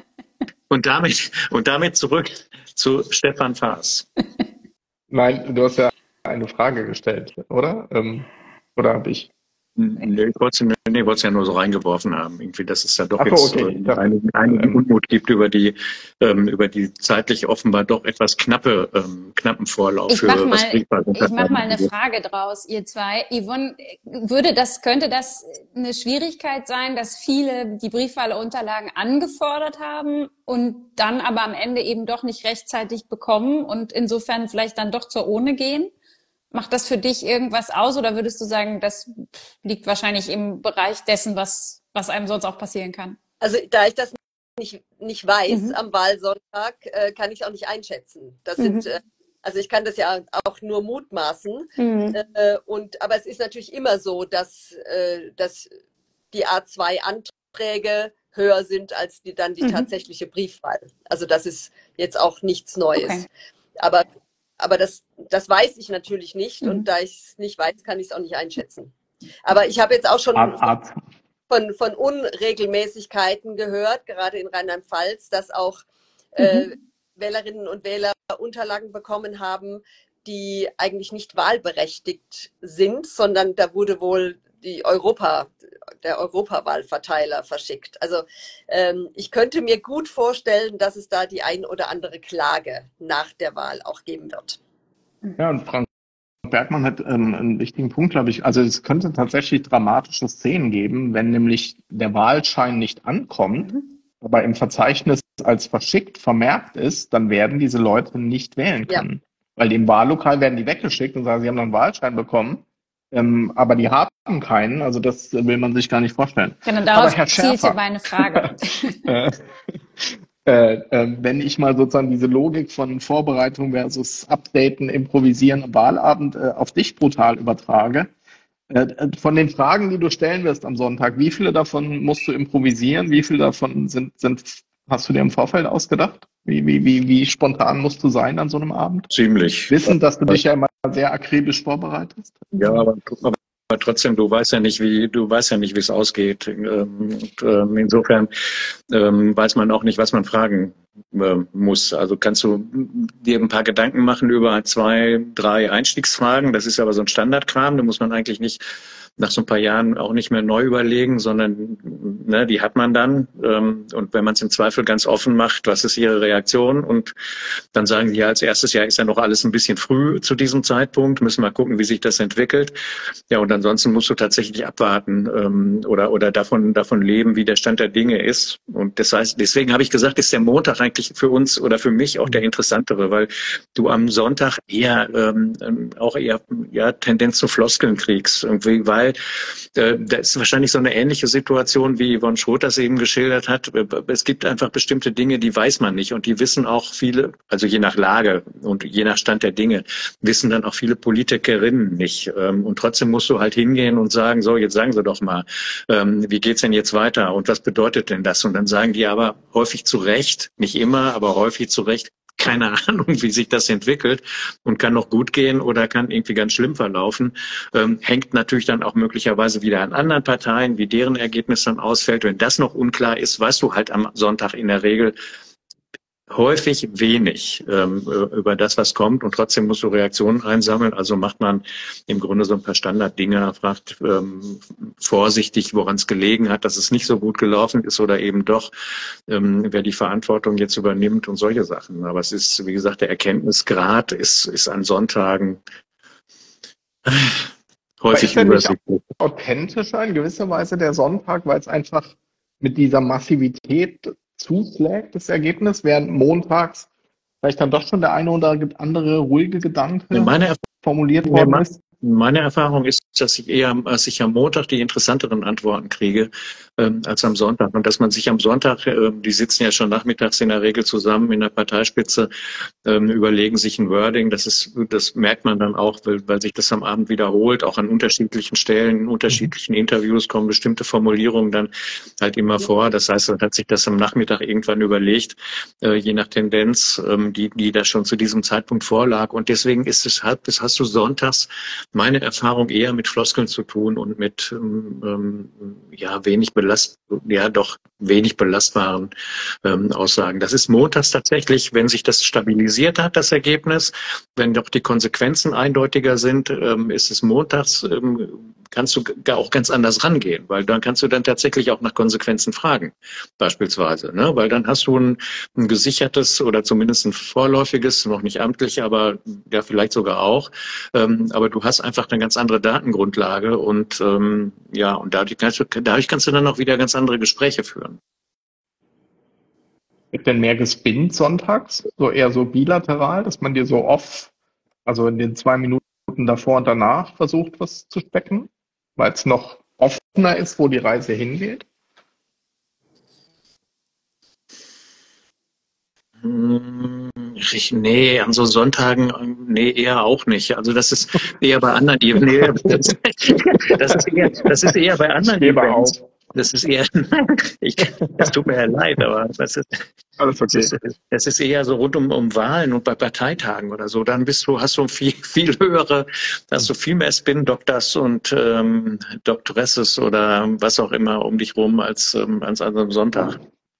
damit zurück zu Stefan Faas. nein, du hast ja eine Frage gestellt, oder? Oder habe ich? Nee, ich wollte es ja nur so reingeworfen haben, irgendwie, dass es da doch okay. einigen Unmut gibt über die zeitlich offenbar doch etwas knappen Vorlauf Ich mach mal eine Frage draus, ihr zwei. Yvonne, könnte das eine Schwierigkeit sein, dass viele die Briefwahlunterlagen angefordert haben und dann aber am Ende eben doch nicht rechtzeitig bekommen und insofern vielleicht dann doch zur Urne gehen? Macht das für dich irgendwas aus oder würdest du sagen, das liegt wahrscheinlich im Bereich dessen, was einem sonst auch passieren kann? Also da ich das nicht weiß am Wahlsonntag, kann ich es auch nicht einschätzen. Das sind, also ich kann das ja auch nur mutmaßen. Aber es ist natürlich immer so, dass die A2-Anträge höher sind als die tatsächliche Briefwahl. Also das ist jetzt auch nichts Neues. Okay. Aber das weiß ich natürlich nicht und da ich es nicht weiß, kann ich es auch nicht einschätzen. Aber ich habe jetzt auch schon von Unregelmäßigkeiten gehört, gerade in Rheinland-Pfalz, dass auch Wählerinnen und Wähler Unterlagen bekommen haben, die eigentlich nicht wahlberechtigt sind, sondern da wurde wohl der Europawahlverteiler verschickt. Also ich könnte mir gut vorstellen, dass es da die ein oder andere Klage nach der Wahl auch geben wird. Ja, und Frank Bergmann hat einen wichtigen Punkt, glaube ich. Also es könnte tatsächlich dramatische Szenen geben, wenn nämlich der Wahlschein nicht ankommt, aber im Verzeichnis als verschickt vermerkt ist, dann werden diese Leute nicht wählen können. Ja. Weil im Wahllokal werden die weggeschickt und sagen, sie haben noch einen Wahlschein bekommen. Aber die haben keinen, also das will man sich gar nicht vorstellen. Genau, darauf zielte meine Frage. Wenn ich mal sozusagen diese Logik von Vorbereitung versus Updaten, Improvisieren am Wahlabend auf dich brutal übertrage, von den Fragen, die du stellen wirst am Sonntag, wie viele davon musst du improvisieren? Wie viele davon hast du dir im Vorfeld ausgedacht? Wie spontan musst du sein an so einem Abend? Ziemlich. Wissen, dass du dich ja immer sehr akribisch vorbereitest? Ja, aber trotzdem, du weißt ja nicht, wie es ausgeht. Insofern weiß man auch nicht, was man fragen muss. Also kannst du dir ein paar Gedanken machen über 2, 3 Einstiegsfragen. Das ist aber so ein Standardkram. Da muss man eigentlich nicht nach so ein paar Jahren auch nicht mehr neu überlegen, sondern die hat man dann. Und wenn man es im Zweifel ganz offen macht, was ist Ihre Reaktion? Und dann sagen die ja als erstes, ja, ist ja noch alles ein bisschen früh zu diesem Zeitpunkt, müssen mal gucken, wie sich das entwickelt. Ja, und ansonsten musst du tatsächlich abwarten oder davon leben, wie der Stand der Dinge ist. Und das heißt, deswegen habe ich gesagt, ist der Montag eigentlich für uns oder für mich auch der interessantere, weil du am Sonntag eher Tendenz zu Floskeln kriegst, irgendwie, weil da ist wahrscheinlich so eine ähnliche Situation, wie Yvonne Schroth das eben geschildert hat. Es gibt einfach bestimmte Dinge, die weiß man nicht und die wissen auch viele, also je nach Lage und je nach Stand der Dinge, wissen dann auch viele Politikerinnen nicht. Und trotzdem musst du halt hingehen und sagen, so, jetzt sagen Sie doch mal, wie geht's denn jetzt weiter und was bedeutet denn das? Und dann sagen die aber häufig zu Recht, nicht immer, aber häufig zu Recht, keine Ahnung, wie sich das entwickelt und kann noch gut gehen oder kann irgendwie ganz schlimm verlaufen. Hängt natürlich dann auch möglicherweise wieder an anderen Parteien, wie deren Ergebnis dann ausfällt. Wenn das noch unklar ist, weißt du halt am Sonntag in der Regel häufig wenig über das, was kommt und trotzdem musst du Reaktionen einsammeln. Also macht man im Grunde so ein paar Standarddinge, fragt vorsichtig, woran es gelegen hat, dass es nicht so gut gelaufen ist oder eben doch, wer die Verantwortung jetzt übernimmt und solche Sachen. Aber es ist, wie gesagt, der Erkenntnisgrad ist an Sonntagen häufig übersichtlich. Authentischer in gewisser Weise der Sonntag, weil es einfach mit dieser Massivität zuschlägt, das Ergebnis, während montags vielleicht dann doch schon der eine oder andere ruhige Gedanke Meine formuliert Ja, worden ist? meine Erfahrung ist, dass ich am Montag die interessanteren Antworten kriege als am Sonntag. Und dass man sich am Sonntag, die sitzen ja schon nachmittags in der Regel zusammen in der Parteispitze, überlegen sich ein Wording. Das merkt man dann auch, weil sich das am Abend wiederholt. Auch an unterschiedlichen Stellen, in unterschiedlichen Interviews kommen bestimmte Formulierungen dann halt immer vor. Das heißt, man hat sich das am Nachmittag irgendwann überlegt, je nach Tendenz, die da schon zu diesem Zeitpunkt vorlag. Und deswegen das hast du sonntags meine Erfahrung eher mit Floskeln zu tun und mit wenig belastbaren Aussagen. Das ist montags tatsächlich, wenn sich das stabilisiert hat, das Ergebnis, wenn doch die Konsequenzen eindeutiger sind, ist es montags, kannst du auch ganz anders rangehen, weil dann kannst du dann tatsächlich auch nach Konsequenzen fragen, beispielsweise, ne? Weil dann hast du ein gesichertes oder zumindest ein vorläufiges, noch nicht amtlich, aber ja vielleicht sogar auch, aber du hast einfach eine ganz andere Datengrundlage und und dadurch kannst du dann auch wieder ganz andere Gespräche führen. Wird denn mehr gespinnt sonntags? So eher so bilateral, dass man dir so also in den 2 Minuten davor und danach versucht, was zu specken? Weil es noch offener ist, wo die Reise hingeht? Nee, an so Sonntagen, nee, eher auch nicht. Also das ist eher bei anderen Events. Das ist eher bei anderen Events. Das ist eher, das tut mir ja leid, aber Alles okay. Das ist eher so rund um Wahlen und bei Parteitagen oder so. Dann hast du viel höhere, hast du viel mehr Spin-Doctors und Doctoresses oder was auch immer um dich rum als an einem Sonntag.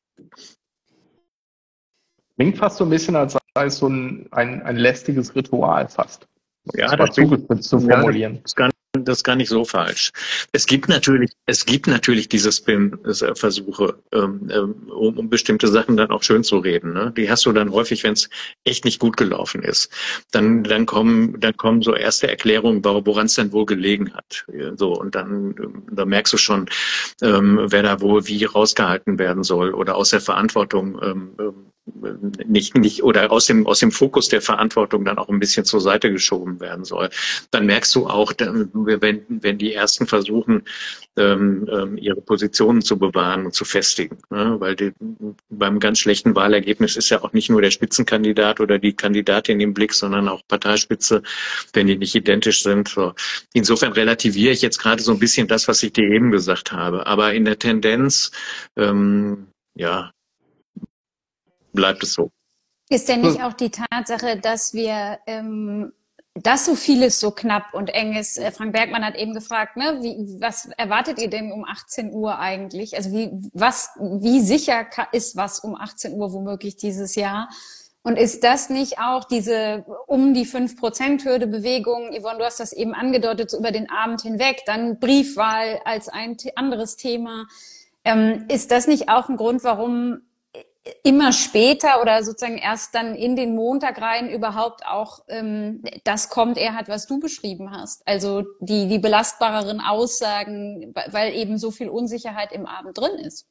Klingt fast so ein bisschen, als sei es so ein lästiges Ritual fast. Ja, das zugespitzt zu formulieren. Das ist gar nicht so falsch. Es gibt natürlich diese Spin-Versuche, um bestimmte Sachen dann auch schön zu reden. Ne? Die hast du dann häufig, wenn es echt nicht gut gelaufen ist. Dann kommen so erste Erklärungen, woran es denn wohl gelegen hat. So, und dann merkst du schon, wer da wohl wie rausgehalten werden soll oder aus der Verantwortung nicht oder aus dem Fokus der Verantwortung dann auch ein bisschen zur Seite geschoben werden soll. Dann merkst du auch, wenn die Ersten versuchen, ihre Positionen zu bewahren und zu festigen. Ne? Weil beim ganz schlechten Wahlergebnis ist ja auch nicht nur der Spitzenkandidat oder die Kandidatin im Blick, sondern auch Parteispitze, wenn die nicht identisch sind. So. Insofern relativiere ich jetzt gerade so ein bisschen das, was ich dir eben gesagt habe. Aber in der Tendenz, bleibt es so. Ist denn nicht auch die Tatsache, dass dass so vieles so knapp und eng ist? Frank Bergmann hat eben gefragt, ne, was erwartet ihr denn um 18 Uhr eigentlich? Also wie sicher ist was um 18 Uhr womöglich dieses Jahr? Und ist das nicht auch diese um die 5%-Hürde Bewegung? Yvonne, du hast das eben angedeutet, so über den Abend hinweg, dann Briefwahl als ein anderes Thema. Ist das nicht auch ein Grund, warum immer später oder sozusagen erst dann in den Montag rein überhaupt auch das kommt, Erhard, was du beschrieben hast? Also die belastbareren Aussagen, weil eben so viel Unsicherheit im Abend drin ist.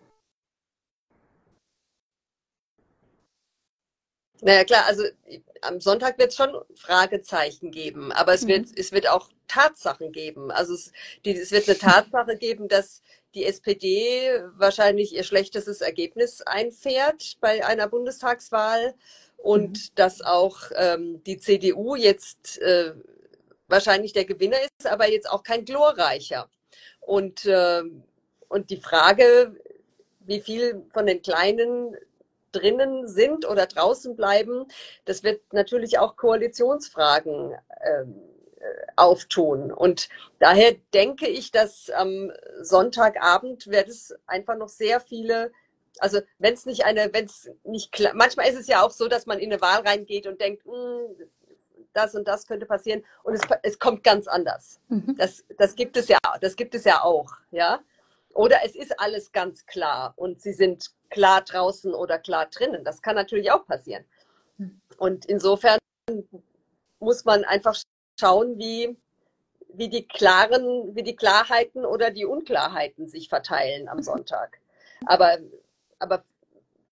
Naja, klar, also am Sonntag wird es schon Fragezeichen geben, aber es wird auch Tatsachen geben. Also es wird eine Tatsache geben, dass die SPD wahrscheinlich ihr schlechtestes Ergebnis einfährt bei einer Bundestagswahl und dass auch die CDU jetzt wahrscheinlich der Gewinner ist, aber jetzt auch kein glorreicher. Und die Frage, wie viel von den Kleinen drinnen sind oder draußen bleiben, das wird natürlich auch Koalitionsfragen auftun. Und daher denke ich, dass am Sonntagabend wird es einfach noch sehr viele, also manchmal ist es ja auch so, dass man in eine Wahl reingeht und denkt, das und das könnte passieren und es kommt ganz anders. Das gibt es ja auch, ja. Oder es ist alles ganz klar und sie sind klar draußen oder klar drinnen. Das kann natürlich auch passieren. Und insofern muss man einfach schauen, wie die Klarheiten oder die Unklarheiten sich verteilen am Sonntag. Aber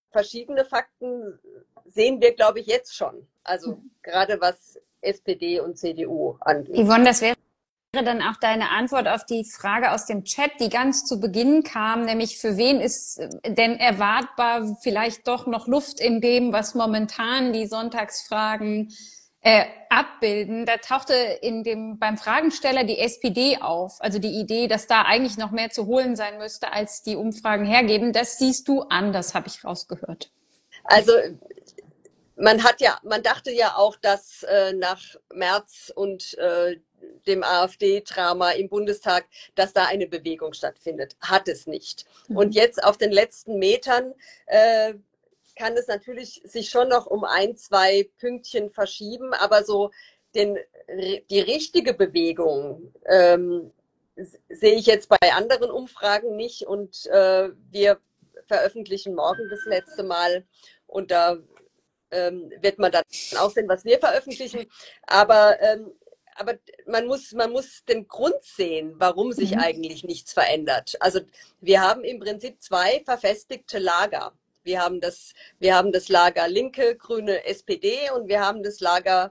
verschiedene Fakten sehen wir, glaube ich, jetzt schon. Also gerade was SPD und CDU angeht. Yvonne, das wäre dann auch deine Antwort auf die Frage aus dem Chat, die ganz zu Beginn kam, nämlich für wen ist denn erwartbar vielleicht doch noch Luft in dem, was momentan die Sonntagsfragen abbilden. Da tauchte beim Fragensteller die SPD auf, also die Idee, dass da eigentlich noch mehr zu holen sein müsste, als die Umfragen hergeben. Das siehst du anders, habe ich rausgehört. Also man dachte ja auch, dass nach Merz und dem AfD-Drama im Bundestag, dass da eine Bewegung stattfindet. Hat es nicht. Und jetzt auf den letzten Metern kann es natürlich sich schon noch um 1, 2 Pünktchen verschieben, aber so die richtige Bewegung sehe ich jetzt bei anderen Umfragen nicht. Und wir veröffentlichen morgen das letzte Mal und da wird man dann auch sehen, was wir veröffentlichen. Aber man muss den Grund sehen, warum sich eigentlich nichts verändert. Also wir haben im Prinzip 2 verfestigte Lager. Wir haben das Lager Linke, Grüne, SPD und wir haben das Lager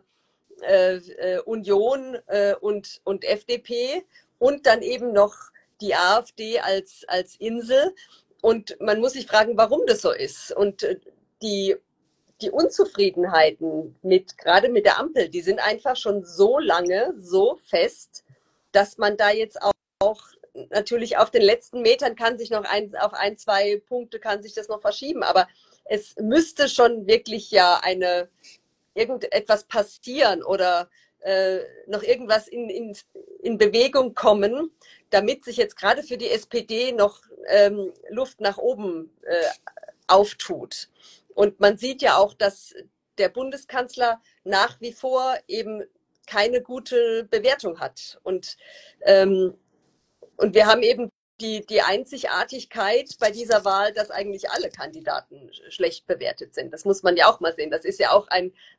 Union und FDP und dann eben noch die AfD als Insel. Und man muss sich fragen, warum das so ist. Und die Unzufriedenheiten gerade mit der Ampel, die sind einfach schon so lange, so fest, dass man da jetzt auch natürlich auf den letzten Metern kann sich noch auf 1, 2 Punkte kann sich das noch verschieben, aber es müsste schon wirklich ja irgendetwas passieren oder noch irgendwas in Bewegung kommen, damit sich jetzt gerade für die SPD noch Luft nach oben auftut. Und man sieht ja auch, dass der Bundeskanzler nach wie vor eben keine gute Bewertung hat. Und wir haben eben die Einzigartigkeit bei dieser Wahl, dass eigentlich alle Kandidaten schlecht bewertet sind. Das muss man ja auch mal sehen. Das ist ja auch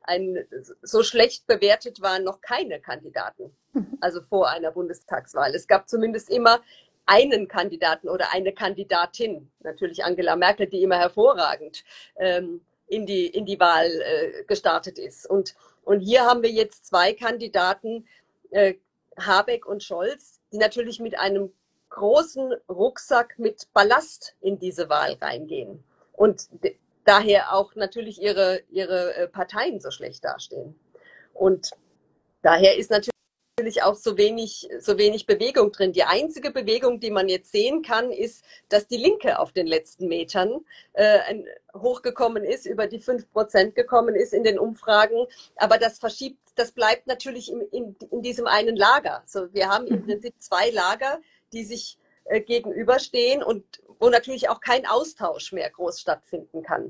so schlecht bewertet waren noch keine Kandidaten, also vor einer Bundestagswahl. Es gab zumindest immer einen Kandidaten oder eine Kandidatin, natürlich Angela Merkel, die immer hervorragend in die Wahl gestartet ist. Und hier haben wir jetzt 2 Kandidaten, Habeck und Scholz, die natürlich mit einem großen Rucksack mit Ballast in diese Wahl reingehen und daher auch natürlich ihre Parteien so schlecht dastehen. Und daher ist natürlich auch so wenig Bewegung drin. Die einzige Bewegung, die man jetzt sehen kann, ist, dass die Linke auf den letzten Metern hochgekommen ist, über die 5% gekommen ist in den Umfragen. Aber das bleibt natürlich in diesem einen Lager. So, wir haben im Prinzip 2 Lager, die sich gegenüberstehen und wo natürlich auch kein Austausch mehr groß stattfinden kann.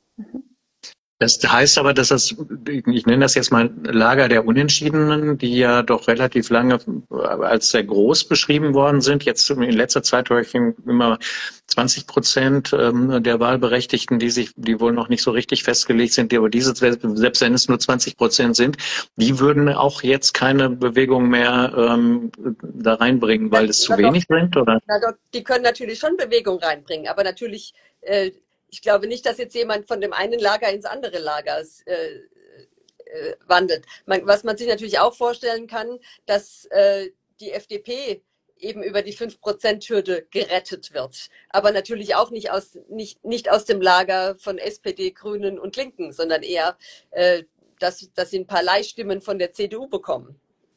Das heißt aber, dass ich nenne das jetzt mal Lager der Unentschiedenen, die ja doch relativ lange als sehr groß beschrieben worden sind. Jetzt in letzter Zeit höre ich immer 20% der Wahlberechtigten, die wohl noch nicht so richtig festgelegt sind, aber selbst wenn es nur 20% sind, die würden auch jetzt keine Bewegung mehr da reinbringen, weil es zu wenig sind, oder? Die können natürlich schon Bewegung reinbringen, aber natürlich ich glaube nicht, dass jetzt jemand von dem einen Lager ins andere Lager wandelt. Was man sich natürlich auch vorstellen kann, dass die FDP eben über die 5%-Hürde gerettet wird. Aber natürlich auch nicht aus dem Lager von SPD, Grünen und Linken, sondern eher, dass sie ein paar Leihstimmen von der CDU bekommen.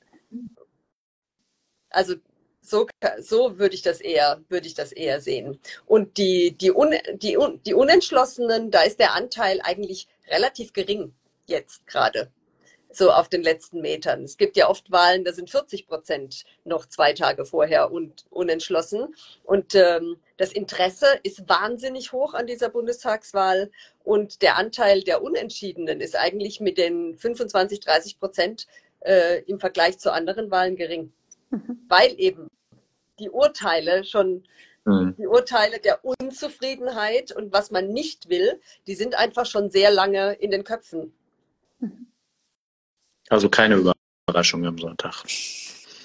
Also so würde ich das eher sehen. Und die Unentschlossenen, da ist der Anteil eigentlich relativ gering jetzt gerade, so auf den letzten Metern. Es gibt ja oft Wahlen, da sind 40% noch 2 Tage vorher und unentschlossen. Und das Interesse ist wahnsinnig hoch an dieser Bundestagswahl. Und der Anteil der Unentschiedenen ist eigentlich mit den 25-30% im Vergleich zu anderen Wahlen gering. Weil eben die Urteile der Unzufriedenheit und was man nicht will, die sind einfach schon sehr lange in den Köpfen. Also keine Überraschung am Sonntag.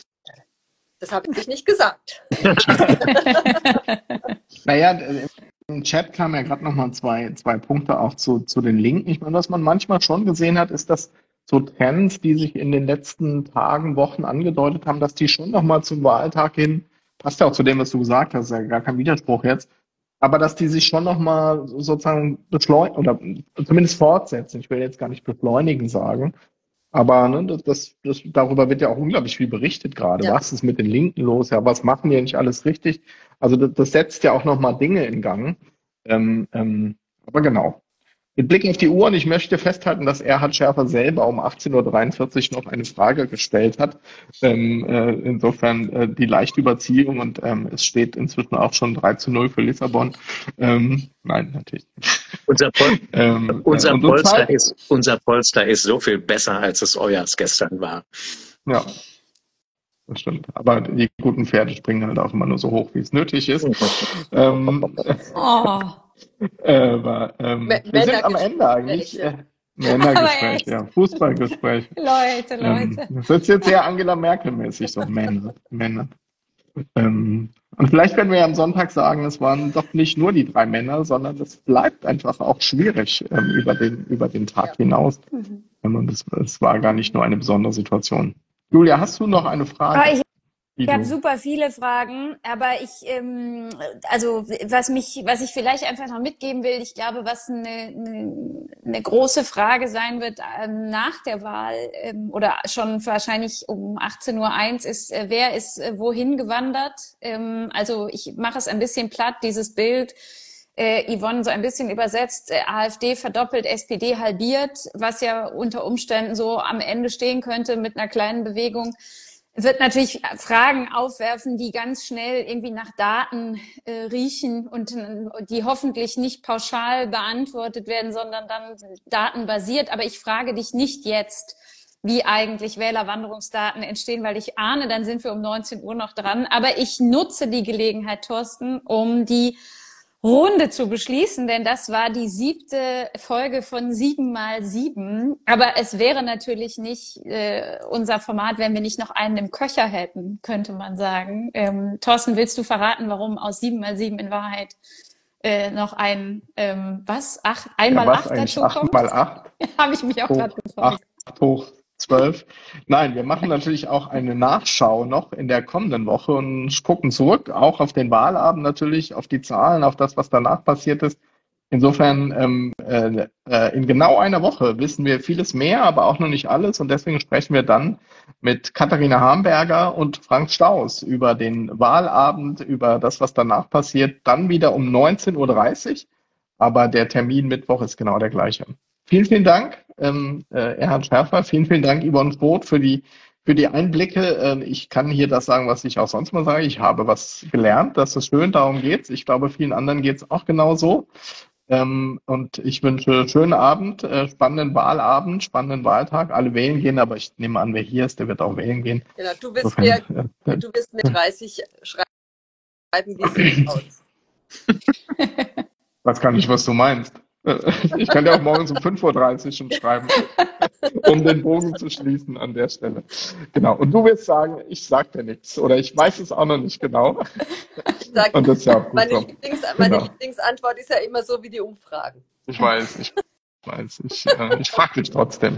Das habe ich nicht gesagt. Naja, im im Chat kamen ja gerade nochmal zwei Punkte auch zu den Linken. Ich meine, was man manchmal schon gesehen hat, ist, dass so Trends, die sich in den letzten Tagen, Wochen angedeutet haben, dass die schon nochmal zum Wahltag hin, passt ja auch zu dem, was du gesagt hast, ist ja gar kein Widerspruch jetzt, aber dass die sich schon nochmal sozusagen beschleunigen oder zumindest fortsetzen. Ich will jetzt gar nicht beschleunigen sagen, aber ne, darüber wird ja auch unglaublich viel berichtet gerade. Ja. Was ist mit den Linken los? Ja, was machen die nicht alles richtig? Also das setzt ja auch nochmal Dinge in Gang. Aber genau. Mit Blick auf die Uhr, und ich möchte festhalten, dass Erhard Schärfer selber um 18:43 Uhr noch eine Frage gestellt hat. Insofern die leichte Überziehung, und es steht inzwischen auch schon 3:0 für Lissabon. Nein, natürlich nicht. Unser Polster ist so viel besser, als es euers gestern war. Ja, das stimmt. Aber die guten Pferde springen halt auch immer nur so hoch, wie es nötig ist. Oh. Wir sind am Ende eigentlich. Männergespräch, ja. Fußballgespräch. Leute. Das ist jetzt sehr Angela Merkel-mäßig, so Männer. Und vielleicht können wir ja am Sonntag sagen, es waren doch nicht nur die 3 Männer, sondern es bleibt einfach auch schwierig über den Tag hinaus. Und es war gar nicht nur eine besondere Situation. Julia, hast du noch eine Frage? Ich habe super viele Fragen, aber also was ich vielleicht einfach noch mitgeben will, ich glaube, was eine große Frage sein wird nach der Wahl oder schon wahrscheinlich um 18:01 Uhr ist, wer ist wohin gewandert? Also ich mache es ein bisschen platt, dieses Bild. Yvonne so ein bisschen übersetzt, AfD verdoppelt, SPD halbiert, was ja unter Umständen so am Ende stehen könnte mit einer kleinen Bewegung. Wird natürlich Fragen aufwerfen, die ganz schnell irgendwie nach Daten riechen und die hoffentlich nicht pauschal beantwortet werden, sondern dann datenbasiert. Aber ich frage dich nicht jetzt, wie eigentlich Wählerwanderungsdaten entstehen, weil ich ahne, dann sind wir um 19 Uhr noch dran. Aber ich nutze die Gelegenheit, Thorsten, um die Runde zu beschließen, denn das war die 7. Folge von 7x7. Aber es wäre natürlich nicht unser Format, wenn wir nicht noch einen im Köcher hätten, könnte man sagen. Thorsten, willst du verraten, warum aus 7x7 in Wahrheit noch ein, was? 1x8 dazu kommt? 8x8? Habe ich mich auch gerade gefragt. 8 hoch 12. Nein, wir machen natürlich auch eine Nachschau noch in der kommenden Woche und gucken zurück, auch auf den Wahlabend natürlich, auf die Zahlen, auf das, was danach passiert ist. Insofern, in genau einer Woche wissen wir vieles mehr, aber auch noch nicht alles. Und deswegen sprechen wir dann mit Katharina Hamberger und Frank Staus über den Wahlabend, über das, was danach passiert. Dann wieder um 19:30 Uhr. Aber der Termin Mittwoch ist genau der gleiche. Vielen, vielen Dank, Erhard Schärfer. Vielen, vielen Dank, Yvonne Roth, für die Einblicke. Ich kann hier das sagen, was ich auch sonst mal sage. Ich habe was gelernt. Das ist schön, darum geht's. Ich glaube, vielen anderen geht's auch genauso. Und ich wünsche schönen Abend, spannenden Wahlabend, spannenden Wahltag. Alle wählen gehen, aber ich nehme an, wer hier ist, der wird auch wählen gehen. Genau, du wirst mir 30 schreiben, wie es aus. Weiß gar nicht, was du meinst. Ich kann ja auch morgens um 5:30 Uhr schon schreiben, um den Bogen zu schließen an der Stelle. Genau. Und du wirst sagen, ich sag dir nichts oder ich weiß es auch noch nicht genau. Und das ist ja auch gut meine so. Meine Lieblingsantwort ist ja immer so wie die Umfragen. Ich weiß. Ich frage dich trotzdem.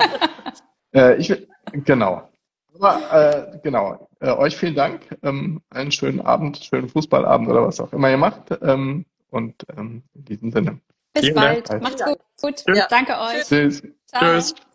Genau. Aber genau. Euch vielen Dank. Einen schönen Abend, schönen Fußballabend oder was auch immer ihr macht. Und in diesem Sinne. Bis bald. Macht's gut. Ja. Danke euch. Tschüss. Ciao. Tschüss.